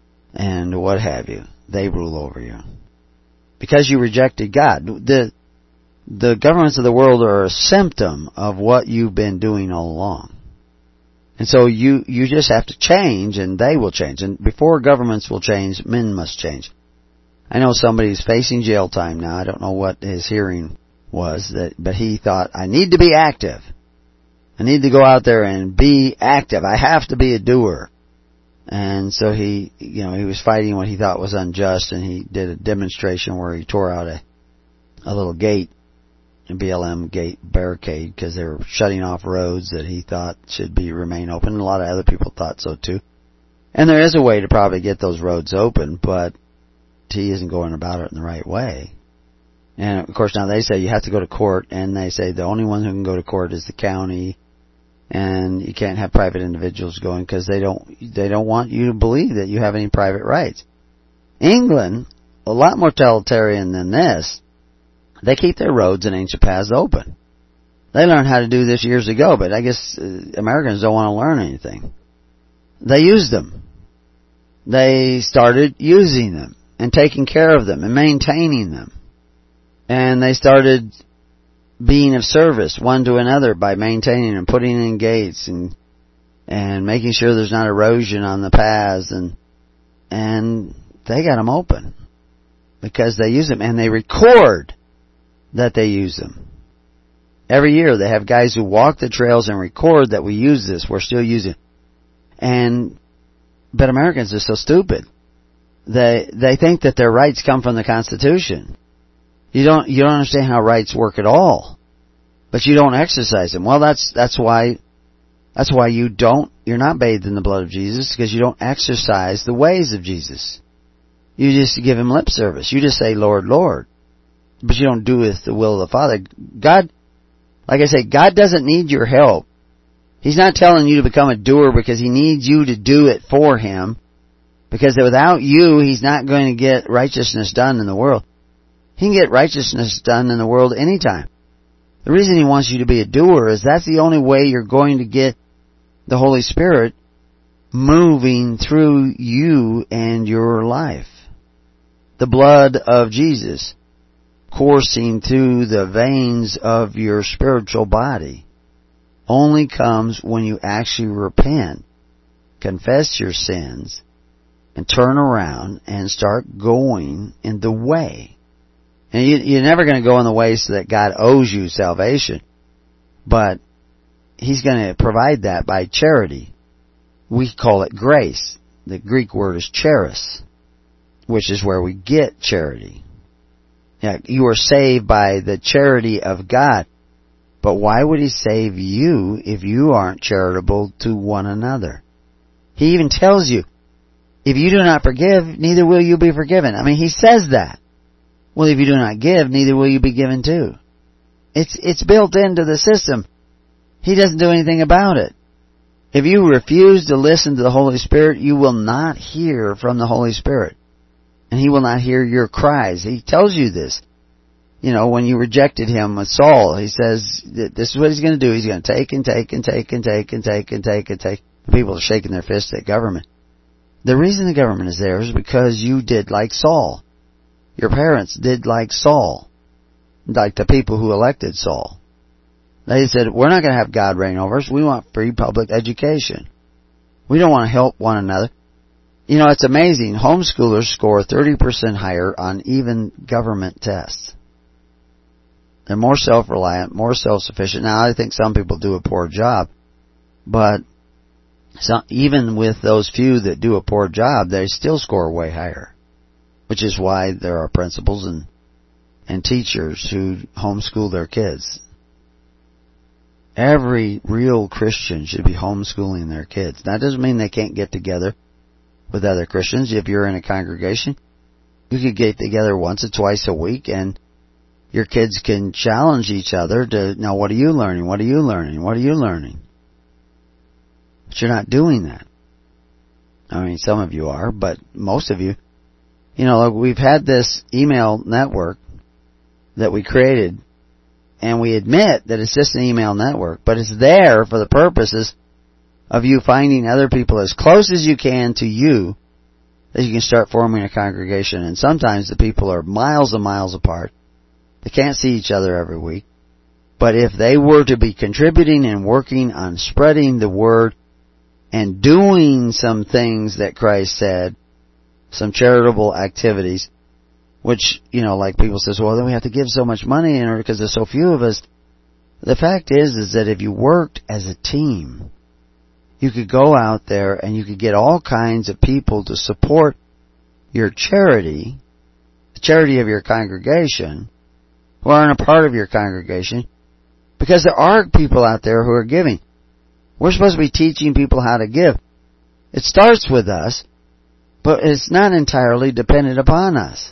and what have you. They rule over you. Because you rejected God. The the governments of the world are a symptom of what you've been doing all along. And so you, you just have to change, and they will change. And before governments will change, men must change. I know somebody's facing jail time now. I don't know what his hearing was, that, but he thought, I need to be active. I need to go out there and be active. I have to be a doer. And so he, you know, he was fighting what he thought was unjust, and he did a demonstration where he tore out a, a little gate, a B L M gate barricade, because they were shutting off roads that he thought should be remain open. And a lot of other people thought so too. And there is a way to probably get those roads open, but he isn't going about it in the right way. And of course now they say you have to go to court, and they say the only one who can go to court is the county. And you can't have private individuals going because they don't they don't want you to believe that you have any private rights. England, a lot more totalitarian than this, they keep their roads and ancient paths open. They learned how to do this years ago, but I guess uh, Americans don't want to learn anything. They used them. They started using them and taking care of them and maintaining them. And they started being of service one to another by maintaining and putting in gates and and making sure there's not erosion on the paths, and and they got them open because they use them, and they record that they use them. Every year they have guys who walk the trails and record that we use this. We're still using it. And but Americans are so stupid. They they think that their rights come from the Constitution. You don't you don't understand how rights work at all, but you don't exercise them. Well, that's that's why that's why you don't you're not bathed in the blood of Jesus, because you don't exercise the ways of Jesus. You just give Him lip service. You just say, Lord, Lord, but you don't do with the will of the Father. God, like I say, God doesn't need your help. He's not telling you to become a doer because He needs you to do it for Him, because without you, He's not going to get righteousness done in the world. He can get righteousness done in the world anytime. The reason He wants you to be a doer is that's the only way you're going to get the Holy Spirit moving through you and your life. The blood of Jesus coursing through the veins of your spiritual body. only comes when you actually repent, confess your sins, and turn around and start going in the way. And you, you're never going to go in the way so that God owes you salvation, but He's going to provide that by charity. We call it grace. The Greek word is charis, which is where we get charity. Yeah, you are saved by the charity of God. But why would He save you if you aren't charitable to one another? He even tells you, if you do not forgive, neither will you be forgiven. I mean, He says that. Well, if you do not give, neither will you be given to. It's, it's built into the system. He doesn't do anything about it. If you refuse to listen to the Holy Spirit, you will not hear from the Holy Spirit. And He will not hear your cries. He tells you this. You know, when you rejected Him with Saul, He says, this is what He's going to do. He's going to take and take and take and take and take and take and take. People are shaking their fists at government. The reason the government is there is because you did like Saul. Your parents did like Saul. Like the people who elected Saul. They said, we're not going to have God reign over us. We want free public education. We don't want to help one another. You know, it's amazing. Homeschoolers score thirty percent higher on even government tests. They're more self-reliant, more self-sufficient. Now, I think some people do a poor job, but some, even with those few that do a poor job, they still score way higher, which is why there are principals and, and teachers who homeschool their kids. Every real Christian should be homeschooling their kids. That doesn't mean they can't get together with other Christians. If you're in a congregation, you could get together once or twice a week and your kids can challenge each other to, now what are you learning? What are you learning? What are you learning? But you're not doing that. I mean, some of you are, but most of you, you know, look, we've had this email network that we created, and we admit that it's just an email network, but it's there for the purposes of you finding other people as close as you can to you, that you can start forming a congregation. And sometimes the people are miles and miles apart. They can't see each other every week. But if they were to be contributing and working on spreading the word and doing some things that Christ said, some charitable activities, which, you know, like people says, well, then we have to give so much money in order because there's so few of us. The fact is, is that if you worked as a team, you could go out there and you could get all kinds of people to support your charity, the charity of your congregation, who aren't a part of your congregation, because there are people out there who are giving. We're supposed to be teaching people how to give. It starts with us, but it's not entirely dependent upon us.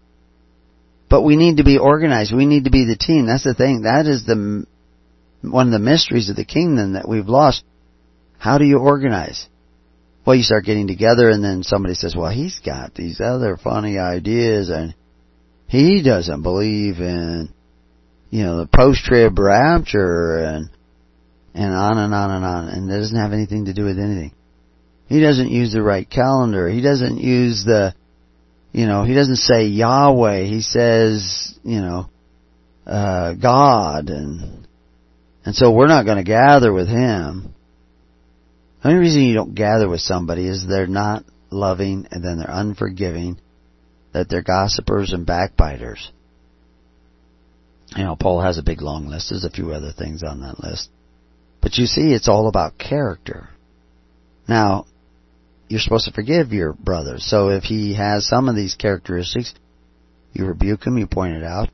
But we need to be organized. We need to be the team. That's the thing. That is the one of the mysteries of the kingdom that we've lost. How do you organize? Well, you start getting together and then somebody says, well, he's got these other funny ideas and he doesn't believe in, you know, the post-trib rapture and and on and on and on. And it doesn't have anything to do with anything. He doesn't use the right calendar. He doesn't use the, you know, he doesn't say Yahweh. He says, you know, uh, God. And and so we're not going to gather with him. The only reason you don't gather with somebody is they're not loving and then they're unforgiving, that they're gossipers and backbiters. You know, Paul has a big long list. There's a few other things on that list. But you see, it's all about character. Now, you're supposed to forgive your brother. So if he has some of these characteristics, you rebuke him, you point it out,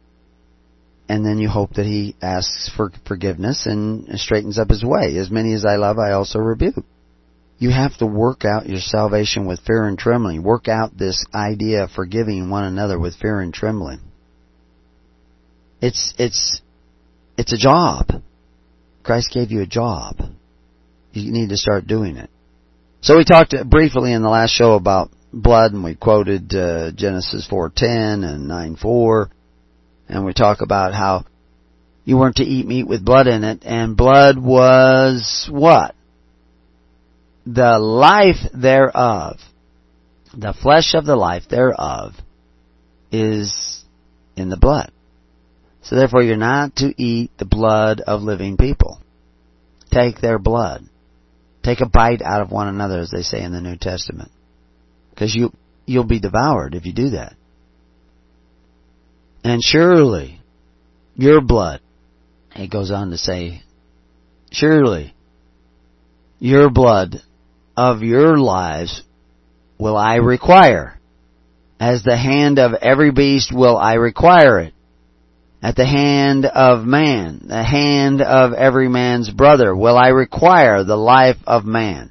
and then you hope that he asks for forgiveness and straightens up his way. As many as I love, I also rebuke. You have to work out your salvation with fear and trembling. Work out this idea of forgiving one another with fear and trembling. It's, it's, it's a job. Christ gave you a job. You need to start doing it. So we talked briefly in the last show about blood, and we quoted uh, Genesis four ten and nine four, and we talk about how you weren't to eat meat with blood in it, and blood was what? The life thereof. The flesh of the life thereof is in the blood. So therefore you're not to eat the blood of living people. take their blood. Take a bite out of one another, as they say in the New Testament. Because you, you'll be devoured if you do that. And surely, your blood, he goes on to say, surely, your blood of your lives will I require. As the hand of every beast will I require it. At the hand of man, the hand of every man's brother, will I require the life of man.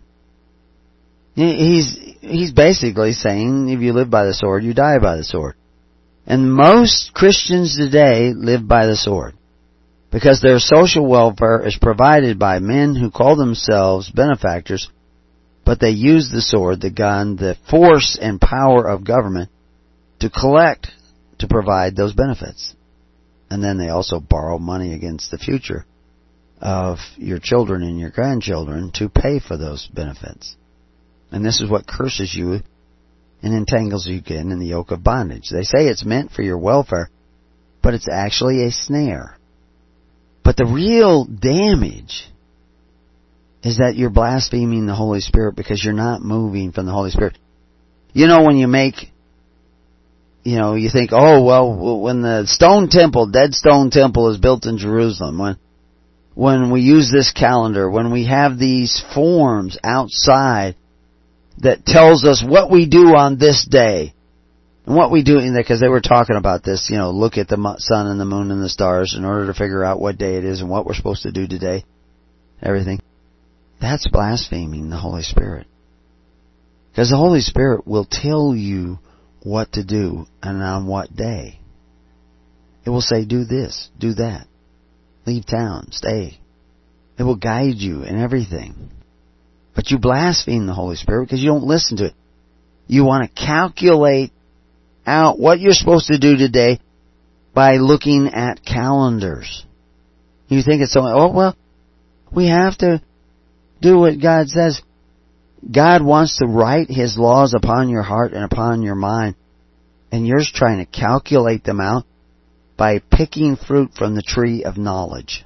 He's, he's basically saying, if you live by the sword, you die by the sword. And most Christians today live by the sword. Because their social welfare is provided by men who call themselves benefactors, but they use the sword, the gun, the force and power of government to collect, to provide those benefits. And then they also borrow money against the future of your children and your grandchildren to pay for those benefits. And this is what curses you and entangles you again in the yoke of bondage. They say it's meant for your welfare, but it's actually a snare. But the real damage is that you're blaspheming the Holy Spirit because you're not moving from the Holy Spirit. You know, when you make... You know, you think, oh, well, when the stone temple, dead stone temple is built in Jerusalem, when when we use this calendar, when we have these forms outside that tells us what we do on this day, and what we do in there, because they were talking about this, you know, look at the sun and the moon and the stars in order to figure out what day it is and what we're supposed to do today, everything. That's blaspheming the Holy Spirit. Because the Holy Spirit will tell you what to do and on what day. It will say, do this, do that. Leave town, stay. It will guide you in everything. But you blaspheme the Holy Spirit because you don't listen to it. You want to calculate out what you're supposed to do today by looking at calendars. You think it's something, oh, well, we have to do what God says. God wants to write His laws upon your heart and upon your mind. And you're trying to calculate them out by picking fruit from the tree of knowledge.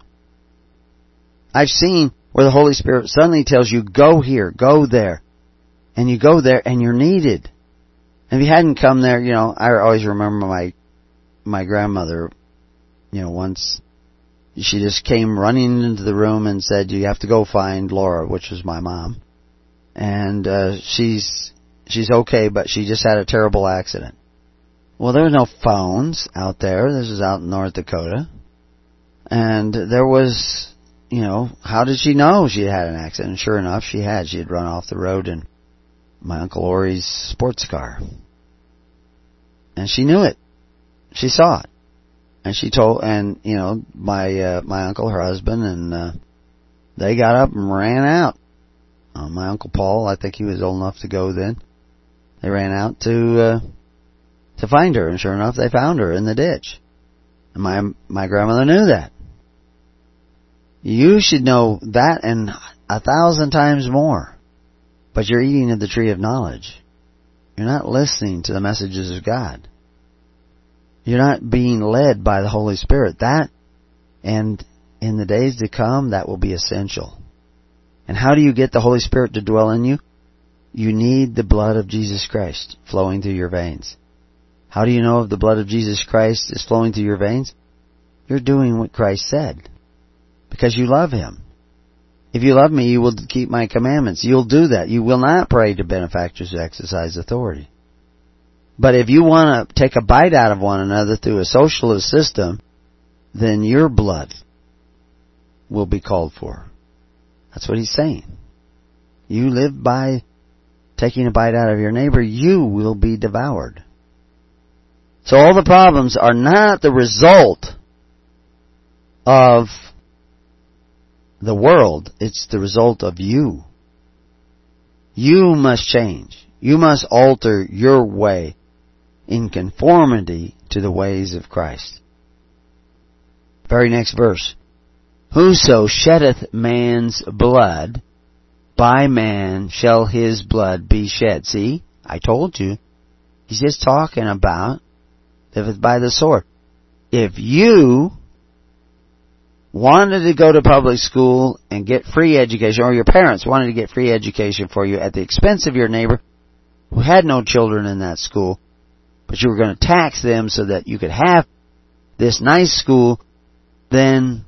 I've seen where the Holy Spirit suddenly tells you, go here, go there. And you go there and you're needed. And if you hadn't come there, you know, I always remember my my grandmother, you know, once she just came running into the room and said, you have to go find Laura, which was my mom. And uh, she's she's okay, but she just had a terrible accident. Well, there were no phones out there. This is out in North Dakota. And there was, you know, how did she know she had an accident? Sure enough, she had. She had run off the road in my Uncle Ori's sports car. And she knew it. She saw it. And she told, and, you know, my uh, my uncle, her husband, and uh, they got up and ran out. Uh, my Uncle Paul, I think he was old enough to go then. They ran out to uh, to find her, and sure enough, they found her in the ditch. And my my grandmother knew that. You should know that and a thousand times more. But you're eating of the tree of knowledge. You're not listening to the messages of God. You're not being led by the Holy Spirit. That, and in the days to come, that will be essential. And how do you get the Holy Spirit to dwell in you? You need the blood of Jesus Christ flowing through your veins. How do you know if the blood of Jesus Christ is flowing through your veins? You're doing what Christ said. Because you love Him. If you love me, you will keep my commandments. You'll do that. You will not pray to benefactors who exercise authority. But if you want to take a bite out of one another through a socialist system, then your blood will be called for. That's what He's saying. You live by taking a bite out of your neighbor, you will be devoured. So all the problems are not the result of the world, it's the result of you. You must change. You must alter your way in conformity to the ways of Christ. Very next verse. Whoso sheddeth man's blood, by man shall his blood be shed. See, I told you. He's just talking about if it's by the sword. If you wanted to go to public school and get free education, or your parents wanted to get free education for you at the expense of your neighbor who had no children in that school, but you were going to tax them so that you could have this nice school, then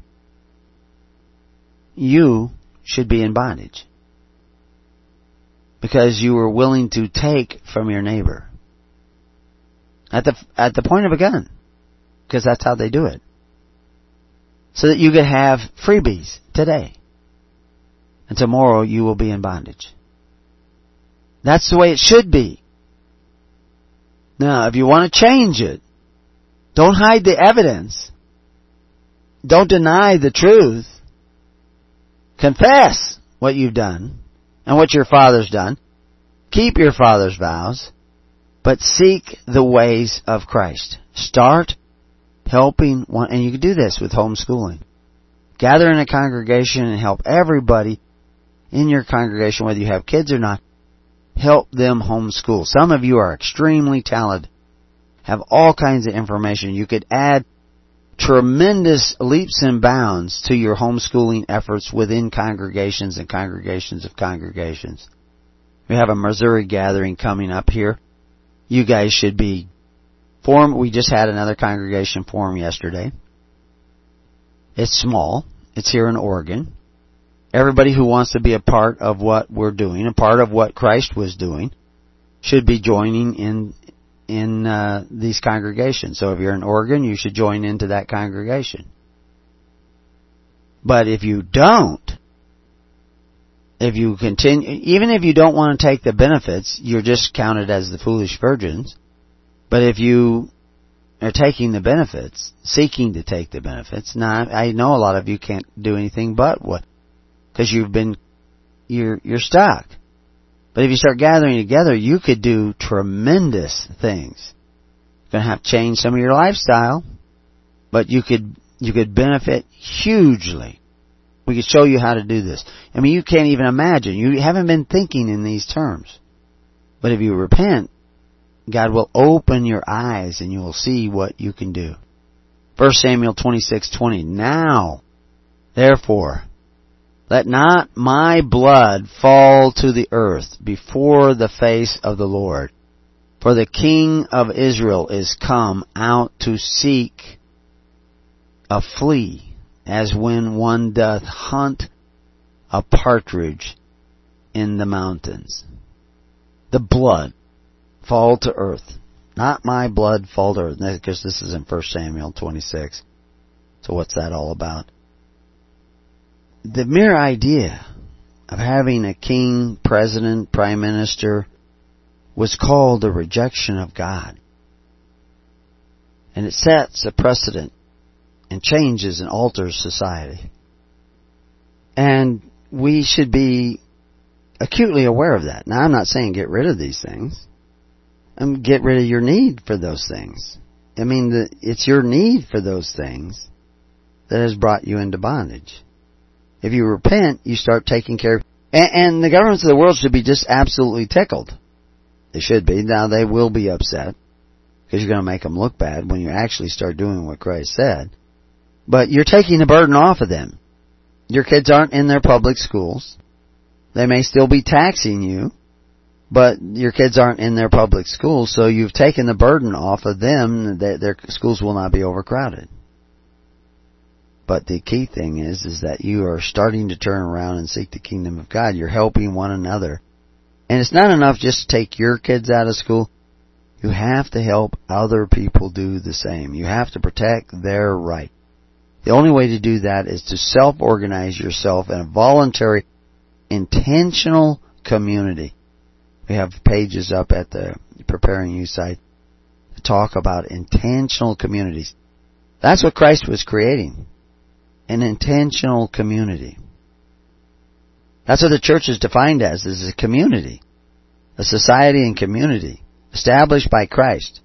you should be in bondage. Because you were willing to take from your neighbor. At the at the point of a gun. Because that's how they do it. So that you could have freebies today. And tomorrow you will be in bondage. That's the way it should be. Now, if you want to change it, don't hide the evidence. Don't deny the truth. Confess what you've done and what your father's done. Keep your father's vows, but seek the ways of Christ. Start helping one, and you can do this with homeschooling. Gather in a congregation and help everybody in your congregation, whether you have kids or not. Help them homeschool. Some of you are extremely talented, have all kinds of information. You could add tremendous leaps and bounds to your homeschooling efforts within congregations and congregations of congregations. We have a Missouri gathering coming up here. You guys should be formed. We just had another congregation form yesterday. It's small. It's here in Oregon. Everybody who wants to be a part of what we're doing, a part of what Christ was doing, should be joining in in uh, these congregations. So if you're in Oregon, you should join into that congregation. But if you don't, if you continue, even if you don't want to take the benefits, you're just counted as the foolish virgins. But if you are taking the benefits, seeking to take the benefits, now I know a lot of you can't do anything but what, because you've been, you're you're stuck. But if you start gathering together, you could do tremendous things. You're going to have to change some of your lifestyle, but you could you could benefit hugely. We could show you how to do this. I mean, you can't even imagine. You haven't been thinking in these terms. But if you repent, God will open your eyes and you will see what you can do. First Samuel twenty-six twenty. Now, therefore, let not my blood fall to the earth before the face of the Lord. For the King of Israel is come out to seek a flea, as when one doth hunt a partridge in the mountains. The blood fall to earth. Not my blood fall to earth. Because this is in First Samuel twenty-six. So what's that all about? The mere idea of having a king, president, prime minister was called the rejection of God. And it sets a precedent and changes and alters society. And we should be acutely aware of that. Now, I'm not saying get rid of these things. Um, get rid of your need for those things. I mean, the, it's your need for those things that has brought you into bondage. If you repent, you start taking care of... And, and the governments of the world should be just absolutely tickled. They should be. Now, they will be upset, because you're going to make them look bad when you actually start doing what Christ said. But you're taking the burden off of them. Your kids aren't in their public schools. They may still be taxing you, but your kids aren't in their public schools, so you've taken the burden off of them. Their, their schools will not be overcrowded. But the key thing is, is that you are starting to turn around and seek the kingdom of God. You're helping one another. And it's not enough just to take your kids out of school. You have to help other people do the same. You have to protect their right. The only way to do that is to self-organize yourself in a voluntary, intentional community. We have pages up at the Preparing You site to talk about intentional communities. That's what Christ was creating. An intentional community. That's what the church is defined as, is a community. A society and community established by Christ.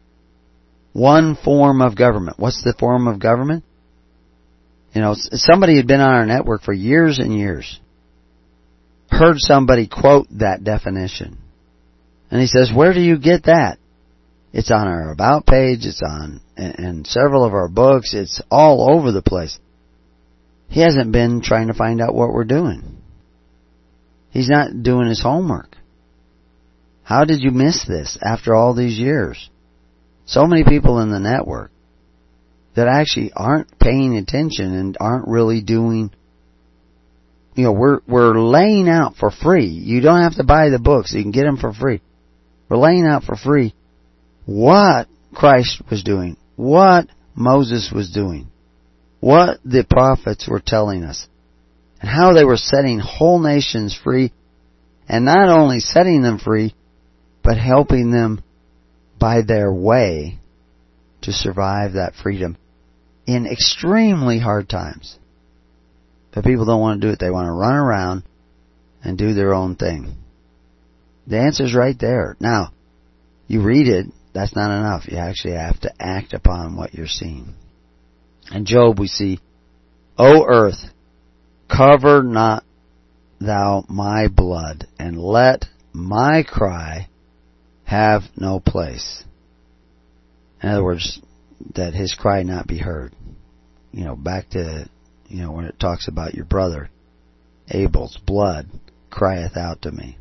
One form of government. What's the form of government? You know, somebody had been on our network for years and years. Heard somebody quote that definition. And he says, where do you get that? It's on our About page. It's on in several of our books. It's all over the place. He hasn't been trying to find out what we're doing. He's not doing his homework. How did you miss this after all these years? So many people in the network that actually aren't paying attention and aren't really doing, you know, we're, we're laying out for free. You don't have to buy the books. You can get them for free. We're laying out for free what Christ was doing, what Moses was doing, what the prophets were telling us, and how they were setting whole nations free, and not only setting them free, but helping them by their way to survive that freedom in extremely hard times. But people don't want to do it. They want to run around and do their own thing. The answer's right there. Now, you read it, that's not enough. You actually have to act upon what you're seeing. In Job we see, O earth, cover not thou my blood, and let my cry have no place. In other words, that his cry not be heard. You know, back to, you know, when it talks about your brother, Abel's blood crieth out to me.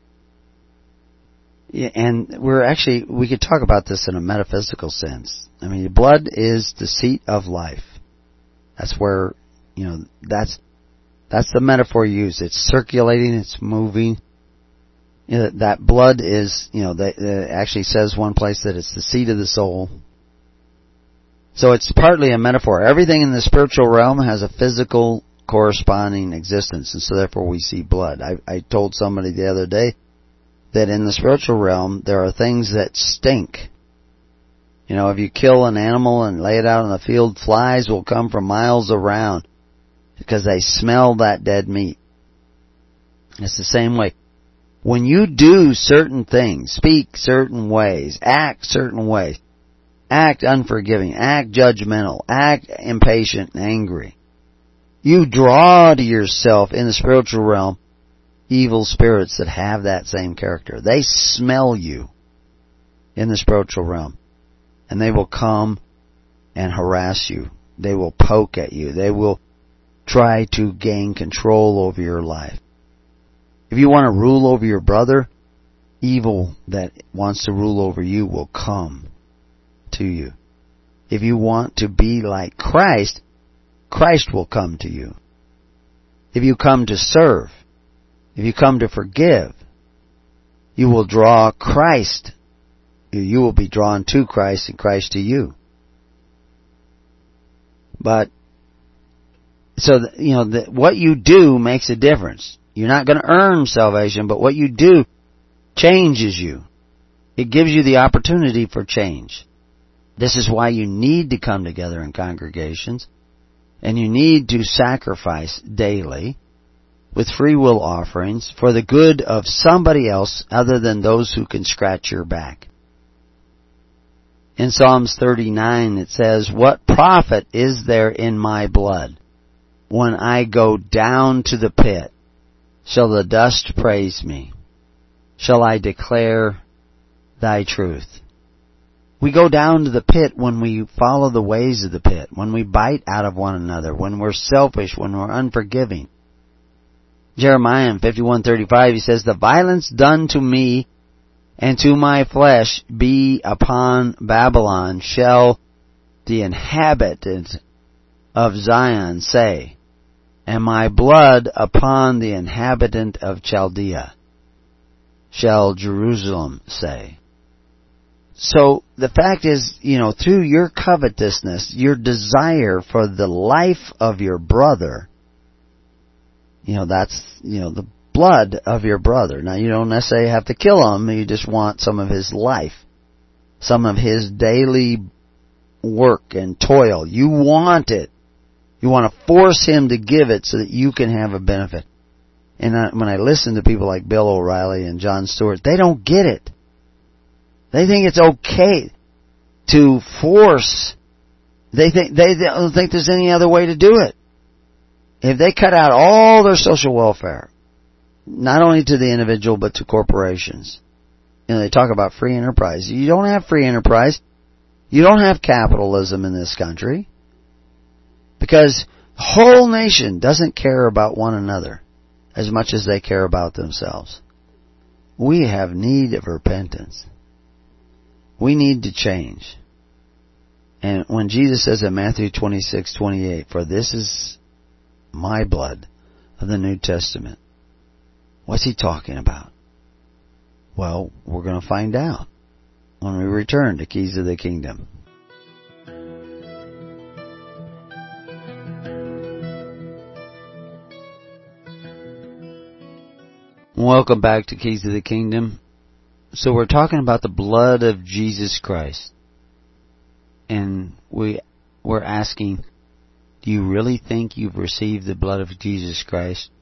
Yeah, and we're actually, we could talk about this in a metaphysical sense. I mean, the blood is the seat of life. That's where, you know, that's, that's the metaphor used. It's circulating, it's moving. You know, that blood is, you know, they, it actually says one place that it's the seat of the soul. So it's partly a metaphor. Everything in the spiritual realm has a physical corresponding existence, and so therefore we see blood. I, I told somebody the other day that in the spiritual realm there are things that stink. You know, if you kill an animal and lay it out in the field, flies will come from miles around because they smell that dead meat. It's the same way. When you do certain things, speak certain ways, act certain ways, act unforgiving, act judgmental, act impatient and angry, you draw to yourself in the spiritual realm evil spirits that have that same character. They smell you in the spiritual realm, and they will come and harass you. They will poke at you. They will try to gain control over your life. If you want to rule over your brother, evil that wants to rule over you will come to you. If you want to be like Christ, Christ will come to you. If you come to serve, if you come to forgive, you will draw Christ. You will be drawn to Christ and Christ to you. But, so, you know, the, what you do makes a difference. You're not going to earn salvation, but what you do changes you. It gives you the opportunity for change. This is why you need to come together in congregations, and you need to sacrifice daily with free will offerings for the good of somebody else other than those who can scratch your back. In Psalms thirty-nine it says, What profit is there in my blood? When I go down to the pit, shall the dust praise me? Shall I declare thy truth? We go down to the pit when we follow the ways of the pit, when we bite out of one another, when we're selfish, when we're unforgiving. Jeremiah in fifty-one thirty-five, he says, The violence done to me and to my flesh be upon Babylon, shall the inhabitant of Zion say, and my blood upon the inhabitant of Chaldea, shall Jerusalem say. So the fact is, you know, through your covetousness, your desire for the life of your brother, you know, that's, you know, the blood of your brother. Now, you don't necessarily have to kill him. You just want some of his life, some of his daily work and toil. You want it. You want to force him to give it so that you can have a benefit. And I, when I listen to people like Bill O'Reilly and John Stewart, they don't get it. They think it's okay to force. They think they don't think there's any other way to do it. If they cut out all their social welfare, not only to the individual but to corporations, you know, they talk about free enterprise. You don't have free enterprise. You don't have capitalism in this country. Because whole nation doesn't care about one another as much as they care about themselves. We have need of repentance. We need to change. And when Jesus says in Matthew twenty-six twenty-eight, "For this is my blood of the New Testament," what's he talking about? Well, we're going to find out when we return to Keys of the Kingdom. Welcome back to Keys of the Kingdom. So we're talking about the blood of Jesus Christ. And we, we're asking, do you really think you've received the blood of Jesus Christ?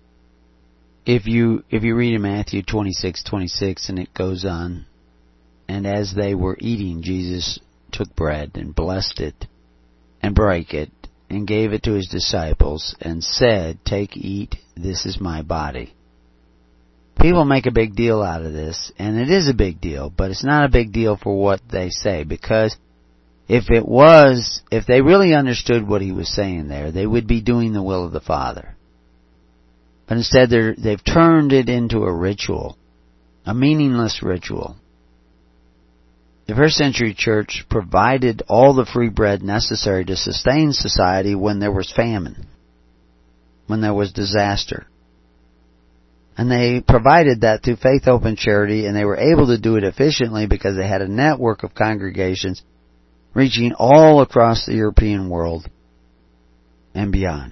If you, if you read in Matthew twenty-six twenty-six, and it goes on, "And as they were eating, Jesus took bread and blessed it and brake it and gave it to his disciples and said, 'Take, eat, this is my body.'" People make a big deal out of this, and it is a big deal, but it's not a big deal for what they say, because if it was, if they really understood what he was saying there, they would be doing the will of the Father. But instead, they're, they've turned it into a ritual, a meaningless ritual. The first century church provided all the free bread necessary to sustain society when there was famine, when there was disaster. And they provided that through faith, hope, and charity, and they were able to do it efficiently because they had a network of congregations reaching all across the European world and beyond.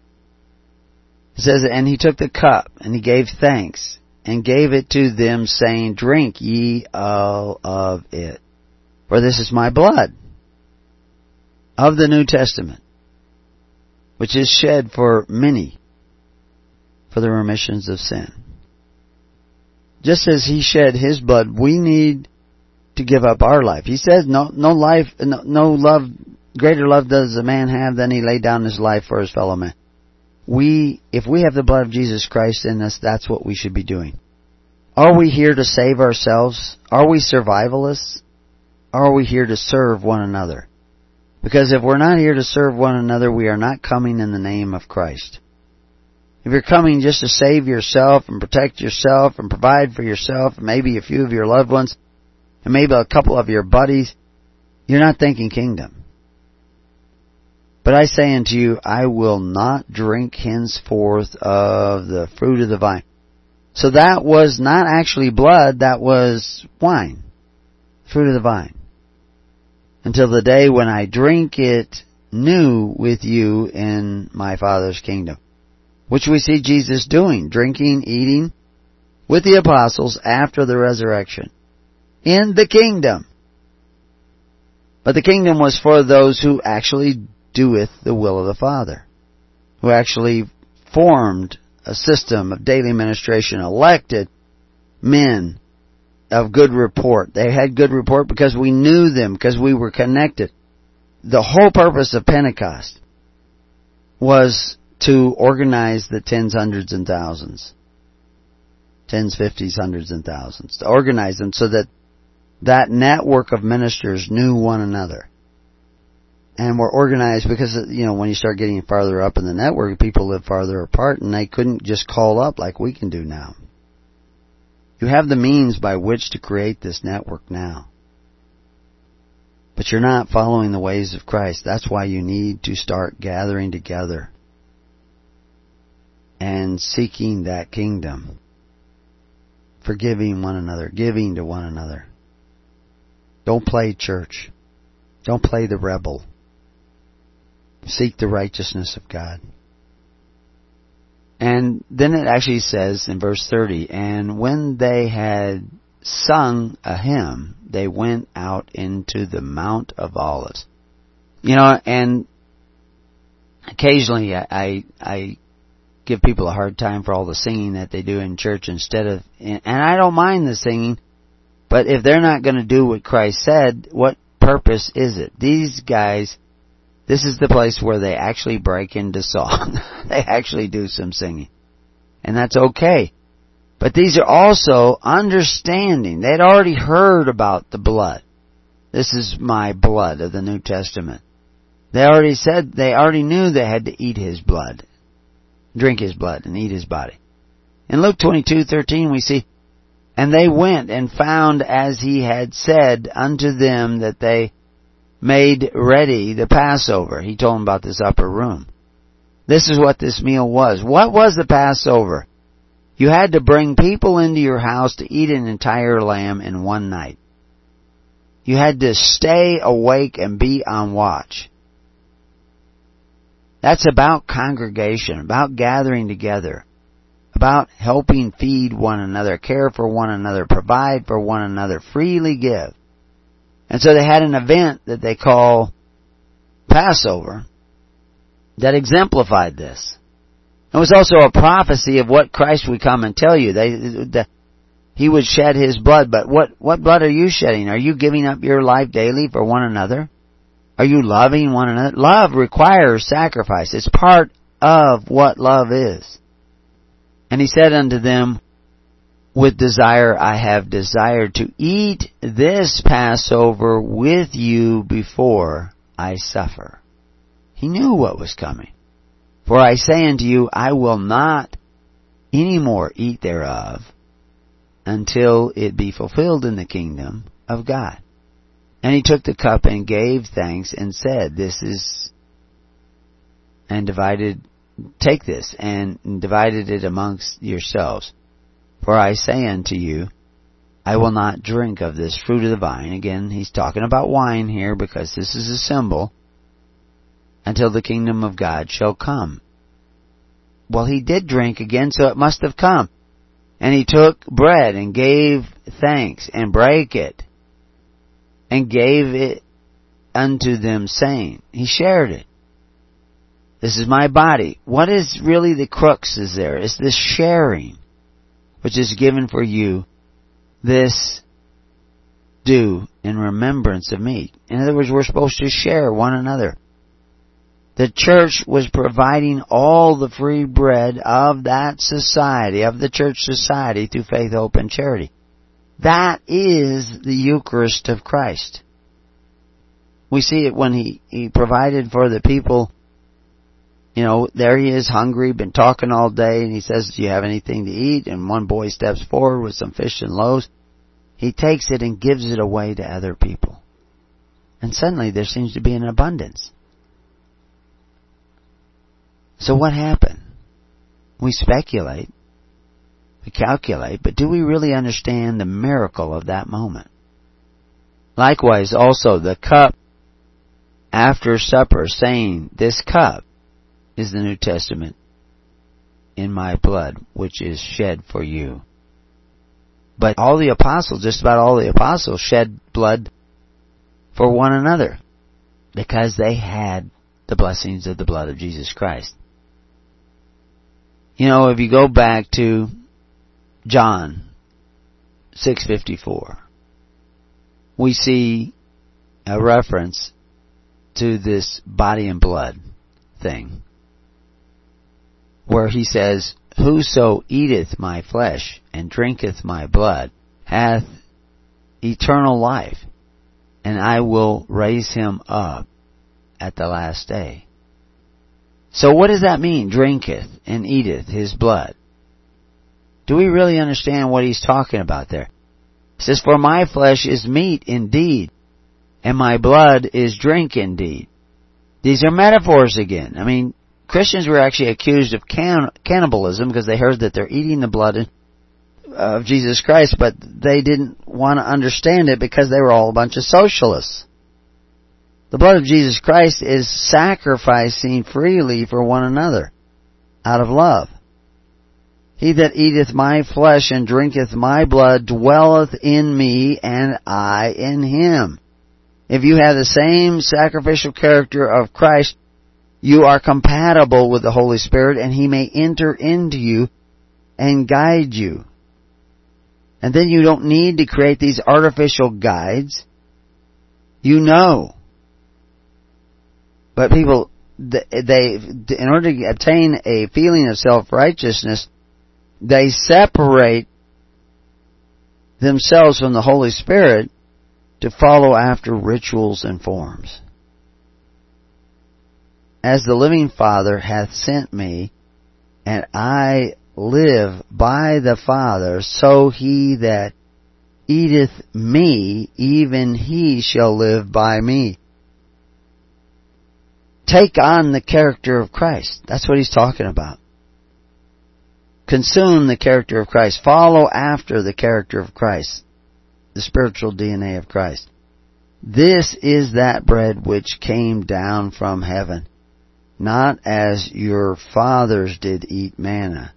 It says, "And he took the cup, and he gave thanks, and gave it to them, saying, 'Drink ye all of it, for this is my blood of the New Testament, which is shed for many for the remissions of sin.'" Just as he shed his blood, we need to give up our life. He says, no, no life, no, no love, greater love does a man have than he laid down his life for his fellow man. We, if we have the blood of Jesus Christ in us, that's what we should be doing. Are we here to save ourselves? Are we survivalists? Or are we here to serve one another? Because if we're not here to serve one another, we are not coming in the name of Christ. If you're coming just to save yourself and protect yourself and provide for yourself and maybe a few of your loved ones and maybe a couple of your buddies, you're not thinking kingdom. But I say unto you, I will not drink henceforth of the fruit of the vine. So that was not actually blood, that was wine, fruit of the vine, until the day when I drink it new with you in my Father's kingdom. Which we see Jesus doing, drinking, eating with the apostles after the resurrection in the kingdom. But the kingdom was for those who actually doeth the will of the Father, who actually formed a system of daily ministration, elected men of good report. They had good report because we knew them, because we were connected. The whole purpose of Pentecost was to organize the tens, hundreds, and thousands. Tens, fifties, hundreds, and thousands. To organize them so that that network of ministers knew one another. And were organized because, you know, when you start getting farther up in the network, people live farther apart and they couldn't just call up like we can do now. You have the means by which to create this network now. But you're not following the ways of Christ. That's why you need to start gathering together and seeking that kingdom. Forgiving one another, giving to one another. Don't play church. Don't play the rebel. Seek the righteousness of God. And then it actually says in verse thirty, and when they had sung a hymn, they went out into the Mount of Olives. You know, and occasionally I, I, I give people a hard time for all the singing that they do in church instead of, and I don't mind the singing, but if they're not going to do what Christ said, what purpose is it? These guys, this is the place where they actually break into song. They actually do some singing. And that's okay. But these are also understanding. They'd already heard about the blood. This is my blood of the New Testament. They already said, they already knew they had to eat His blood, drink His blood, and eat His body. In Luke twenty-two thirteen we see, and they went and found as He had said unto them that they made ready the Passover. He told them about this upper room. This is what this meal was. What was the Passover? You had to bring people into your house to eat an entire lamb in one night. You had to stay awake and be on watch. That's about congregation, about gathering together, about helping feed one another, care for one another, provide for one another, freely give. And so they had an event that they call Passover that exemplified this. It was also a prophecy of what Christ would come and tell you. They, the, He would shed His blood, but what, what blood are you shedding? Are you giving up your life daily for one another? Are you loving one another? Love requires sacrifice. It's part of what love is. And He said unto them, with desire I have desired to eat this Passover with you before I suffer. He knew what was coming. For I say unto you, I will not any more eat thereof until it be fulfilled in the kingdom of God. And He took the cup and gave thanks and said, this is, and divided, take this, and divided it amongst yourselves. For I say unto you, I will not drink of this fruit of the vine. Again, He's talking about wine here because this is a symbol, until the kingdom of God shall come. Well, He did drink again, so it must have come. And He took bread and gave thanks and brake it and gave it unto them, saying, He shared it. This is my body. What is really the crux is there? It's this sharing, which is given for you. This do in remembrance of me. In other words, we're supposed to share one another. The church was providing all the free bread of that society, of the church society, through faith, hope, and charity. That is the Eucharist of Christ. We see it when He, he provided for the people. You know, there He is, hungry, been talking all day, and He says, do you have anything to eat? And one boy steps forward with some fish and loaves. He takes it and gives it away to other people. And suddenly there seems to be an abundance. So what happened? We speculate, we calculate, but do we really understand the miracle of that moment? Likewise, also the cup after supper, saying, this cup is the New Testament in my blood, which is shed for you. But all the apostles, just about all the apostles, shed blood for one another because they had the blessings of the blood of Jesus Christ. You know, if you go back to John six fifty-four, we see a reference to this body and blood thing, where He says, whoso eateth my flesh and drinketh my blood hath eternal life, and I will raise him up at the last day. So what does that mean, drinketh and eateth His blood? Do we really understand what He's talking about there? He says, for my flesh is meat indeed, and my blood is drink indeed. These are metaphors again. I mean, Christians were actually accused of can- cannibalism because they heard that they're eating the blood of Jesus Christ, but they didn't want to understand it because they were all a bunch of socialists. The blood of Jesus Christ is sacrificing freely for one another out of love. He that eateth my flesh and drinketh my blood dwelleth in me, and I in him. If you have the same sacrificial character of Christ, you are compatible with the Holy Spirit, and He may enter into you and guide you. And then you don't need to create these artificial guides. You know. But people, they, in order to obtain a feeling of self-righteousness, they separate themselves from the Holy Spirit to follow after rituals and forms. as the living Father hath sent me, and I live by the Father, so he that eateth me, even he shall live by me. Take on the character of Christ. That's what he's talking about. Consume the character of Christ. Follow after the character of Christ. The spiritual D N A of Christ. This is that bread which came down from heaven, not as your fathers did eat manna,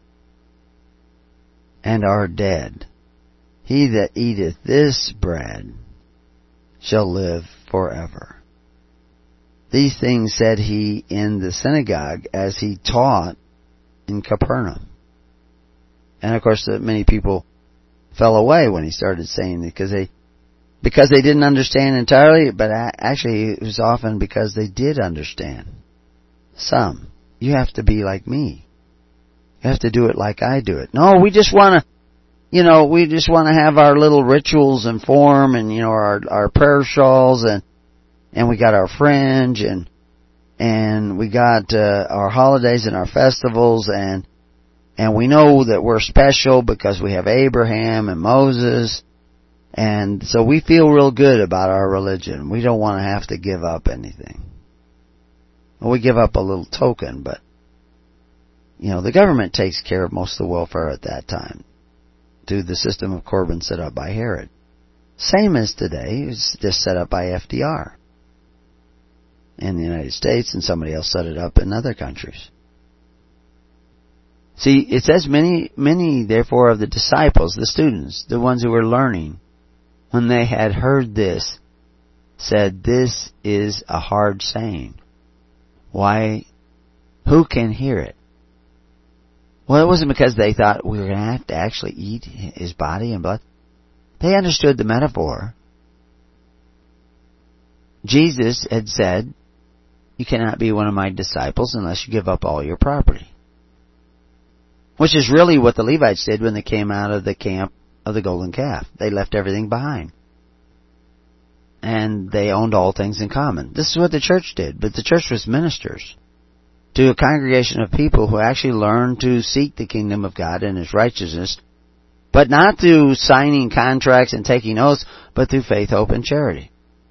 and are dead. He that eateth this bread shall live forever. These things said he in the synagogue as he taught in Capernaum. And of course, many people fell away when he started saying it because they, because they didn't understand entirely, but actually it was often because they did understand. Some. You have to be like me. You have to do it like I do it. No, we just want to, you know, we just want to have our little rituals and form and, you know, our, our prayer shawls and, and we got our fringe and, and we got, uh, our holidays and our festivals and, and we know that we're special because we have Abraham and Moses. And so we feel real good about our religion. We don't want to have to give up anything. Well, we give up a little token, but, you know, the government takes care of most of the welfare at that time through the system of Corbin set up by Herod. Same as today. It's just set up by F D R in the United States, and somebody else set it up in other countries. See, it says many, many, therefore, of the disciples, the students, the ones who were learning, when they had heard this, said, this is a hard saying. Why? Who can hear it? Well, it wasn't because they thought we were going to have to actually eat his body and blood. They understood the metaphor. Jesus had said, you cannot be one of my disciples unless you give up all your property. Which is really what the Levites did when they came out of the camp of the golden calf. They left everything behind. And they owned all things in common. This is what the church did, but the church was ministers to a congregation of people who actually learned to seek the kingdom of God and His righteousness, but not through signing contracts and taking oaths, but through faith, hope, and charity.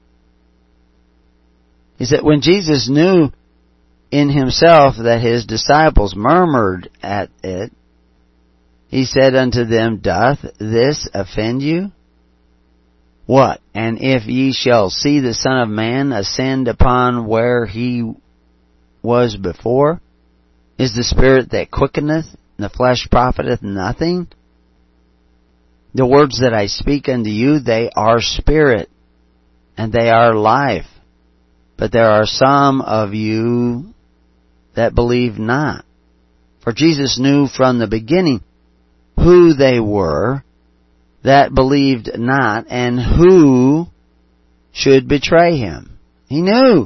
He said when Jesus knew in Himself that His disciples murmured at it, He said unto them, doth this offend you? What? And if ye shall see the Son of Man ascend upon where He was before, is the Spirit that quickeneth, and the flesh profiteth nothing? The words that I speak unto you, they are spirit, and they are life. But there are some of you that believe not. For Jesus knew from the beginning who they were that believed not, and who should betray Him. He knew.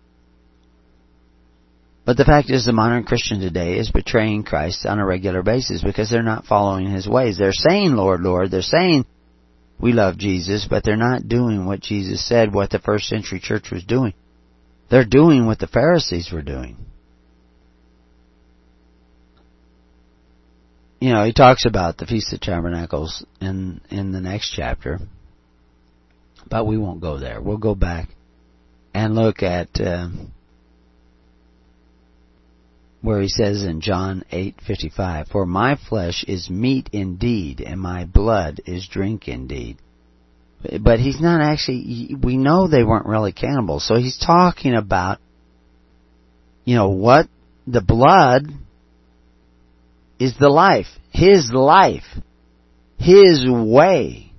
But the fact is, the modern Christian today is betraying Christ on a regular basis because they're not following His ways. They're saying, Lord, Lord. They're saying, we love Jesus, but they're not doing what Jesus said, what the first century church was doing. They're doing what the Pharisees were doing. You know, he talks about the Feast of Tabernacles in, in the next chapter, but we won't go there. We'll go back and look at uh, where he says in John eight fifty-five, for my flesh is meat indeed, and my blood is drink indeed. But he's not actually, we know they weren't really cannibals, so he's talking about, you know, what the blood is the life. His life. His way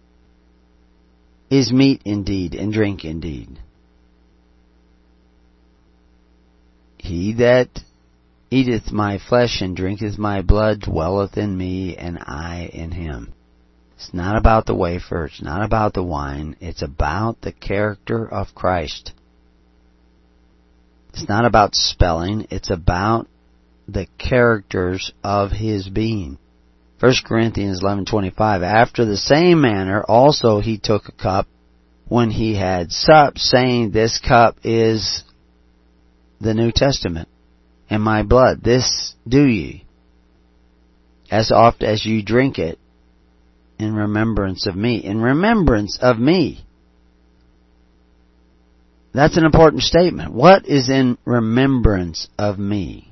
is meat indeed and drink indeed. He that eateth my flesh and drinketh my blood dwelleth in me, and I in him. It's not about the wafer. It's not about the wine. It's about the character of Christ. It's not about spelling. It's about the characters of His being. First Corinthians eleven twenty-five, after the same manner also He took a cup when He had supped, saying, this cup is the New Testament, in my blood. This do ye, as oft as you drink it, in remembrance of me. In remembrance of me. That's an important statement. What is in remembrance of me?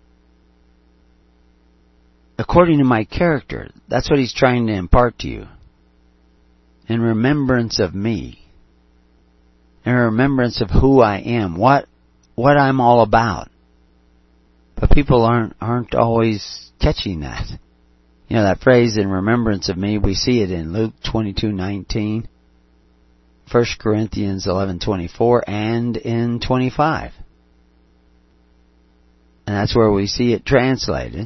According to my character. That's what he's trying to impart to you. In remembrance of me. In remembrance of who I am. What what I'm all about. But people aren't aren't always catching that. You know, that phrase, in remembrance of me, we see it in Luke twenty-two nineteen, First Corinthians eleven twenty-four, and in twenty-five. And that's where we see it translated.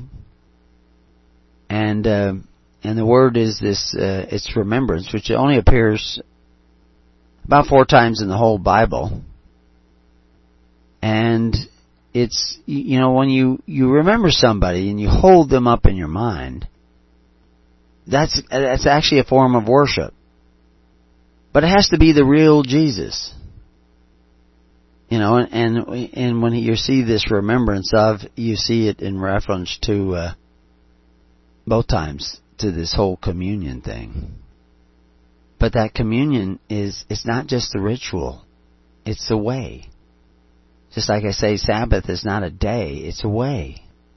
And uh, and the word is this, uh, it's remembrance, which only appears about four times in the whole Bible. And it's, you know, when you, you remember somebody and you hold them up in your mind, that's, that's actually a form of worship. But it has to be the real Jesus. You know, and, and, and when you see this remembrance of, you see it in reference to, uh, both times, to this whole communion thing. But that communion is, it's not just the ritual, it's the way. Just like I say, Sabbath is not a day, it's a way.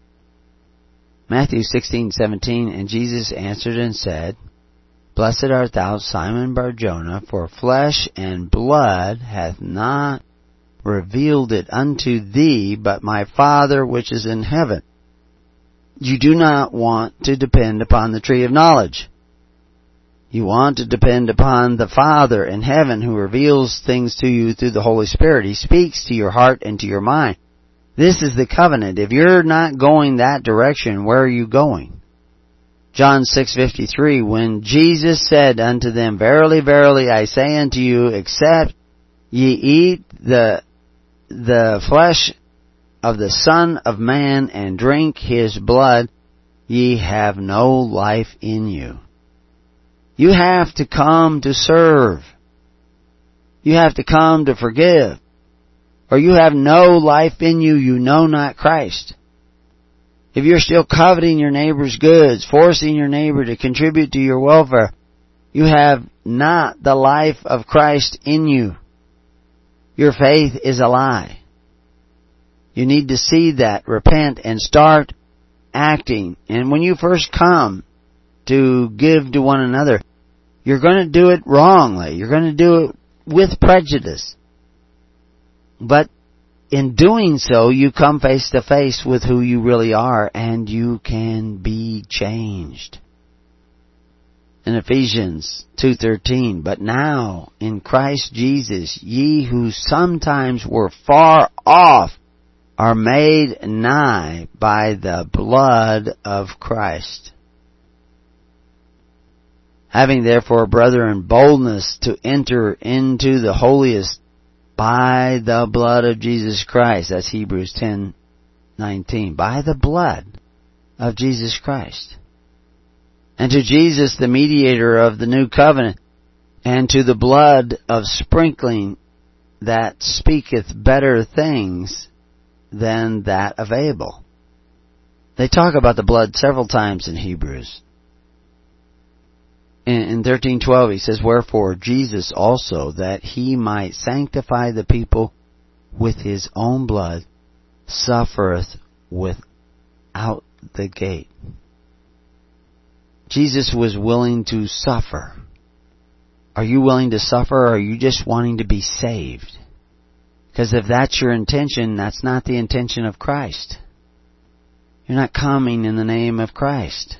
Matthew sixteen seventeen, and Jesus answered and said, Blessed art thou, Simon Bar-Jonah, for flesh and blood hath not revealed it unto thee, but my Father which is in heaven. You do not want to depend upon the tree of knowledge. You want to depend upon the Father in heaven who reveals things to you through the Holy Spirit. He speaks to your heart and to your mind. This is the covenant. If you're not going that direction, where are you going? John six fifty-three, when Jesus said unto them, Verily, verily, I say unto you, except ye eat the the flesh of the Son of Man and drink His blood, ye have no life in you. You have to come to serve. You have to come to forgive. Or you have no life in you, you know not Christ. If you're still coveting your neighbor's goods, forcing your neighbor to contribute to your welfare, you have not the life of Christ in you. Your faith is a lie. You need to see that, repent, and start acting. And when you first come to give to one another, you're going to do it wrongly. You're going to do it with prejudice. But in doing so, you come face to face with who you really are, and you can be changed. In Ephesians two thirteen, but now in Christ Jesus, ye who sometimes were far off are made nigh by the blood of Christ. Having therefore, brethren, boldness to enter into the holiest by the blood of Jesus Christ. That's Hebrews ten nineteen. By the blood of Jesus Christ. And to Jesus, the mediator of the new covenant, and to the blood of sprinkling that speaketh better things than that of Abel. They talk about the blood several times in Hebrews. In, in thirteen twelve he says, Wherefore Jesus also, that He might sanctify the people with His own blood, suffereth without the gate. Jesus was willing to suffer. Are you willing to suffer, or are you just wanting to be saved? Because if that's your intention, that's not the intention of Christ. You're not coming in the name of Christ.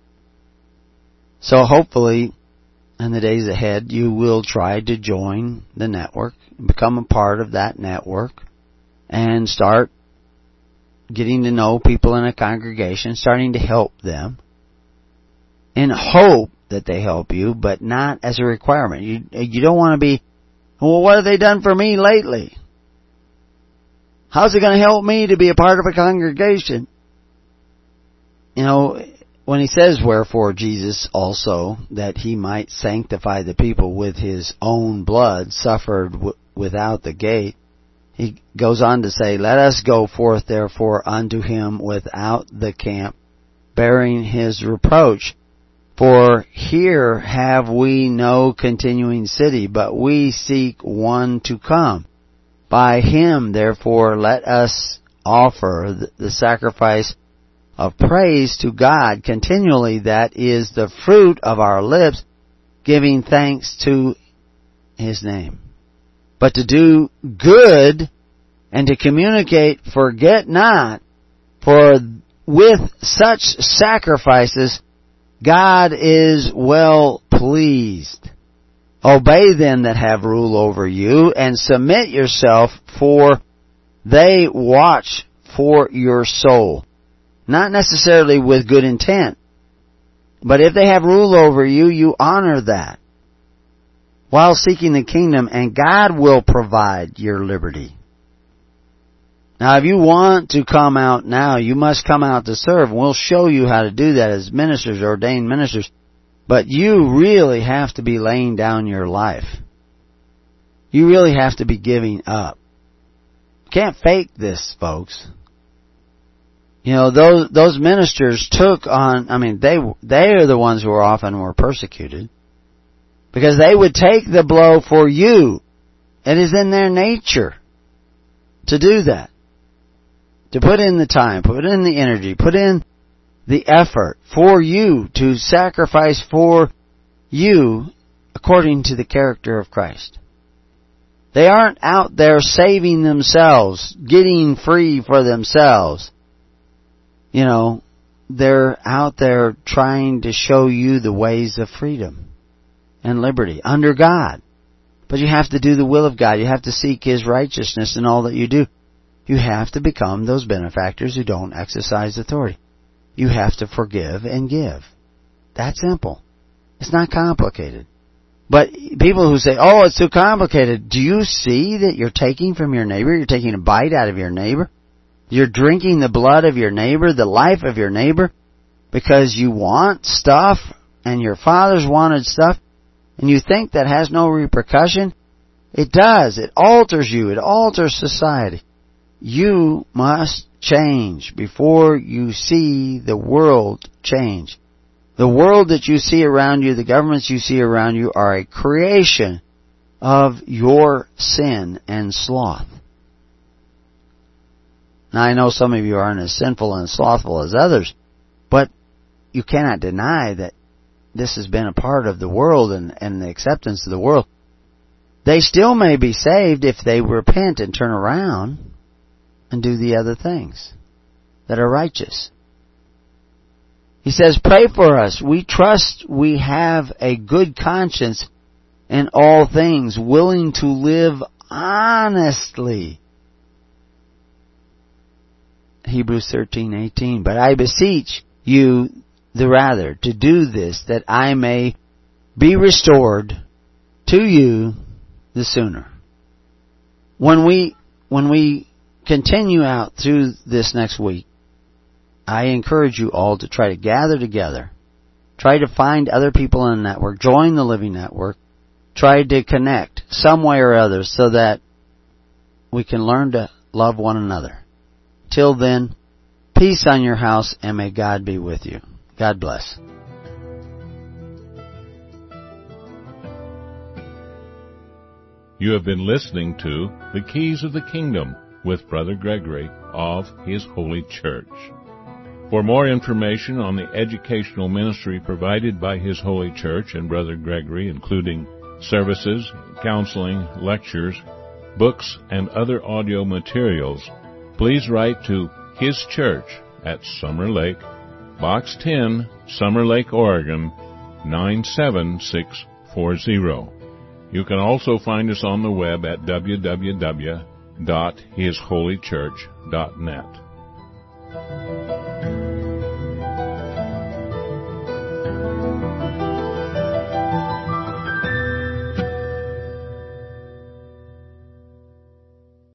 So hopefully, in the days ahead, you will try to join the network, become a part of that network, and start getting to know people in a congregation, starting to help them, in hope that they help you, but not as a requirement. You, you don't want to be, well, what have they done for me lately? How's it going to help me to be a part of a congregation? You know, when he says, Wherefore Jesus also, that He might sanctify the people with His own blood, suffered w- without the gate, he goes on to say, let us go forth therefore unto him without the camp, bearing his reproach. For here have we no continuing city, but we seek one to come. By him therefore let us offer the sacrifice of praise to God continually, that is the fruit of our lips, giving thanks to his name. But to do good and to communicate, forget not, for with such sacrifices God is well pleased. Obey them that have rule over you, and submit yourself, for they watch for your soul. Not necessarily with good intent, but if they have rule over you, you honor that, while seeking the kingdom, and God will provide your liberty. Now, if you want to come out now, you must come out to serve. We'll show you how to do that as ministers, ordained ministers. But you really have to be laying down your life. You really have to be giving up. Can't fake this, folks. You know, those those ministers took on, I mean, they they are the ones who are often were persecuted, because they would take the blow for you. It is in their nature to do that. To put in the time, put in the energy, put in the effort for you, to sacrifice for you according to the character of Christ. They aren't out there saving themselves, getting free for themselves. You know, they're out there trying to show you the ways of freedom and liberty under God. But you have to do the will of God. You have to seek His righteousness in all that you do. You have to become those benefactors who don't exercise authority. You have to forgive and give. That's simple. It's not complicated. But people who say, oh, it's too complicated, do you see that you're taking from your neighbor? You're taking a bite out of your neighbor? You're drinking the blood of your neighbor, the life of your neighbor, because you want stuff, and your fathers wanted stuff, and you think that has no repercussion? It does. It alters you. It alters society. You must change before you see the world change. The world that you see around you, the governments you see around you, are a creation of your sin and sloth. Now, I know some of you aren't as sinful and slothful as others, but you cannot deny that this has been a part of the world and, and the acceptance of the world. They still may be saved if they repent and turn around and do the other things that are righteous. He says, pray for us. We trust we have a good conscience in all things, willing to live honestly. Hebrews thirteen eighteen. But I beseech you the rather to do this, that I may be restored to you the sooner. When we, when we continue out through this next week, I encourage you all to try to gather together. Try to find other people in the network. Join the Living Network. Try to connect some way or other so that we can learn to love one another. Till then, peace on your house, and may God be with you. God bless. You have been listening to The Keys of the Kingdom with Brother Gregory of His Holy Church. For more information on the educational ministry provided by His Holy Church and Brother Gregory, including services, counseling, lectures, books, and other audio materials, please write to His Church at Summer Lake, Box ten, Summer Lake, Oregon, nine seven six four zero. You can also find us on the web at w w w dot his holy church dot net.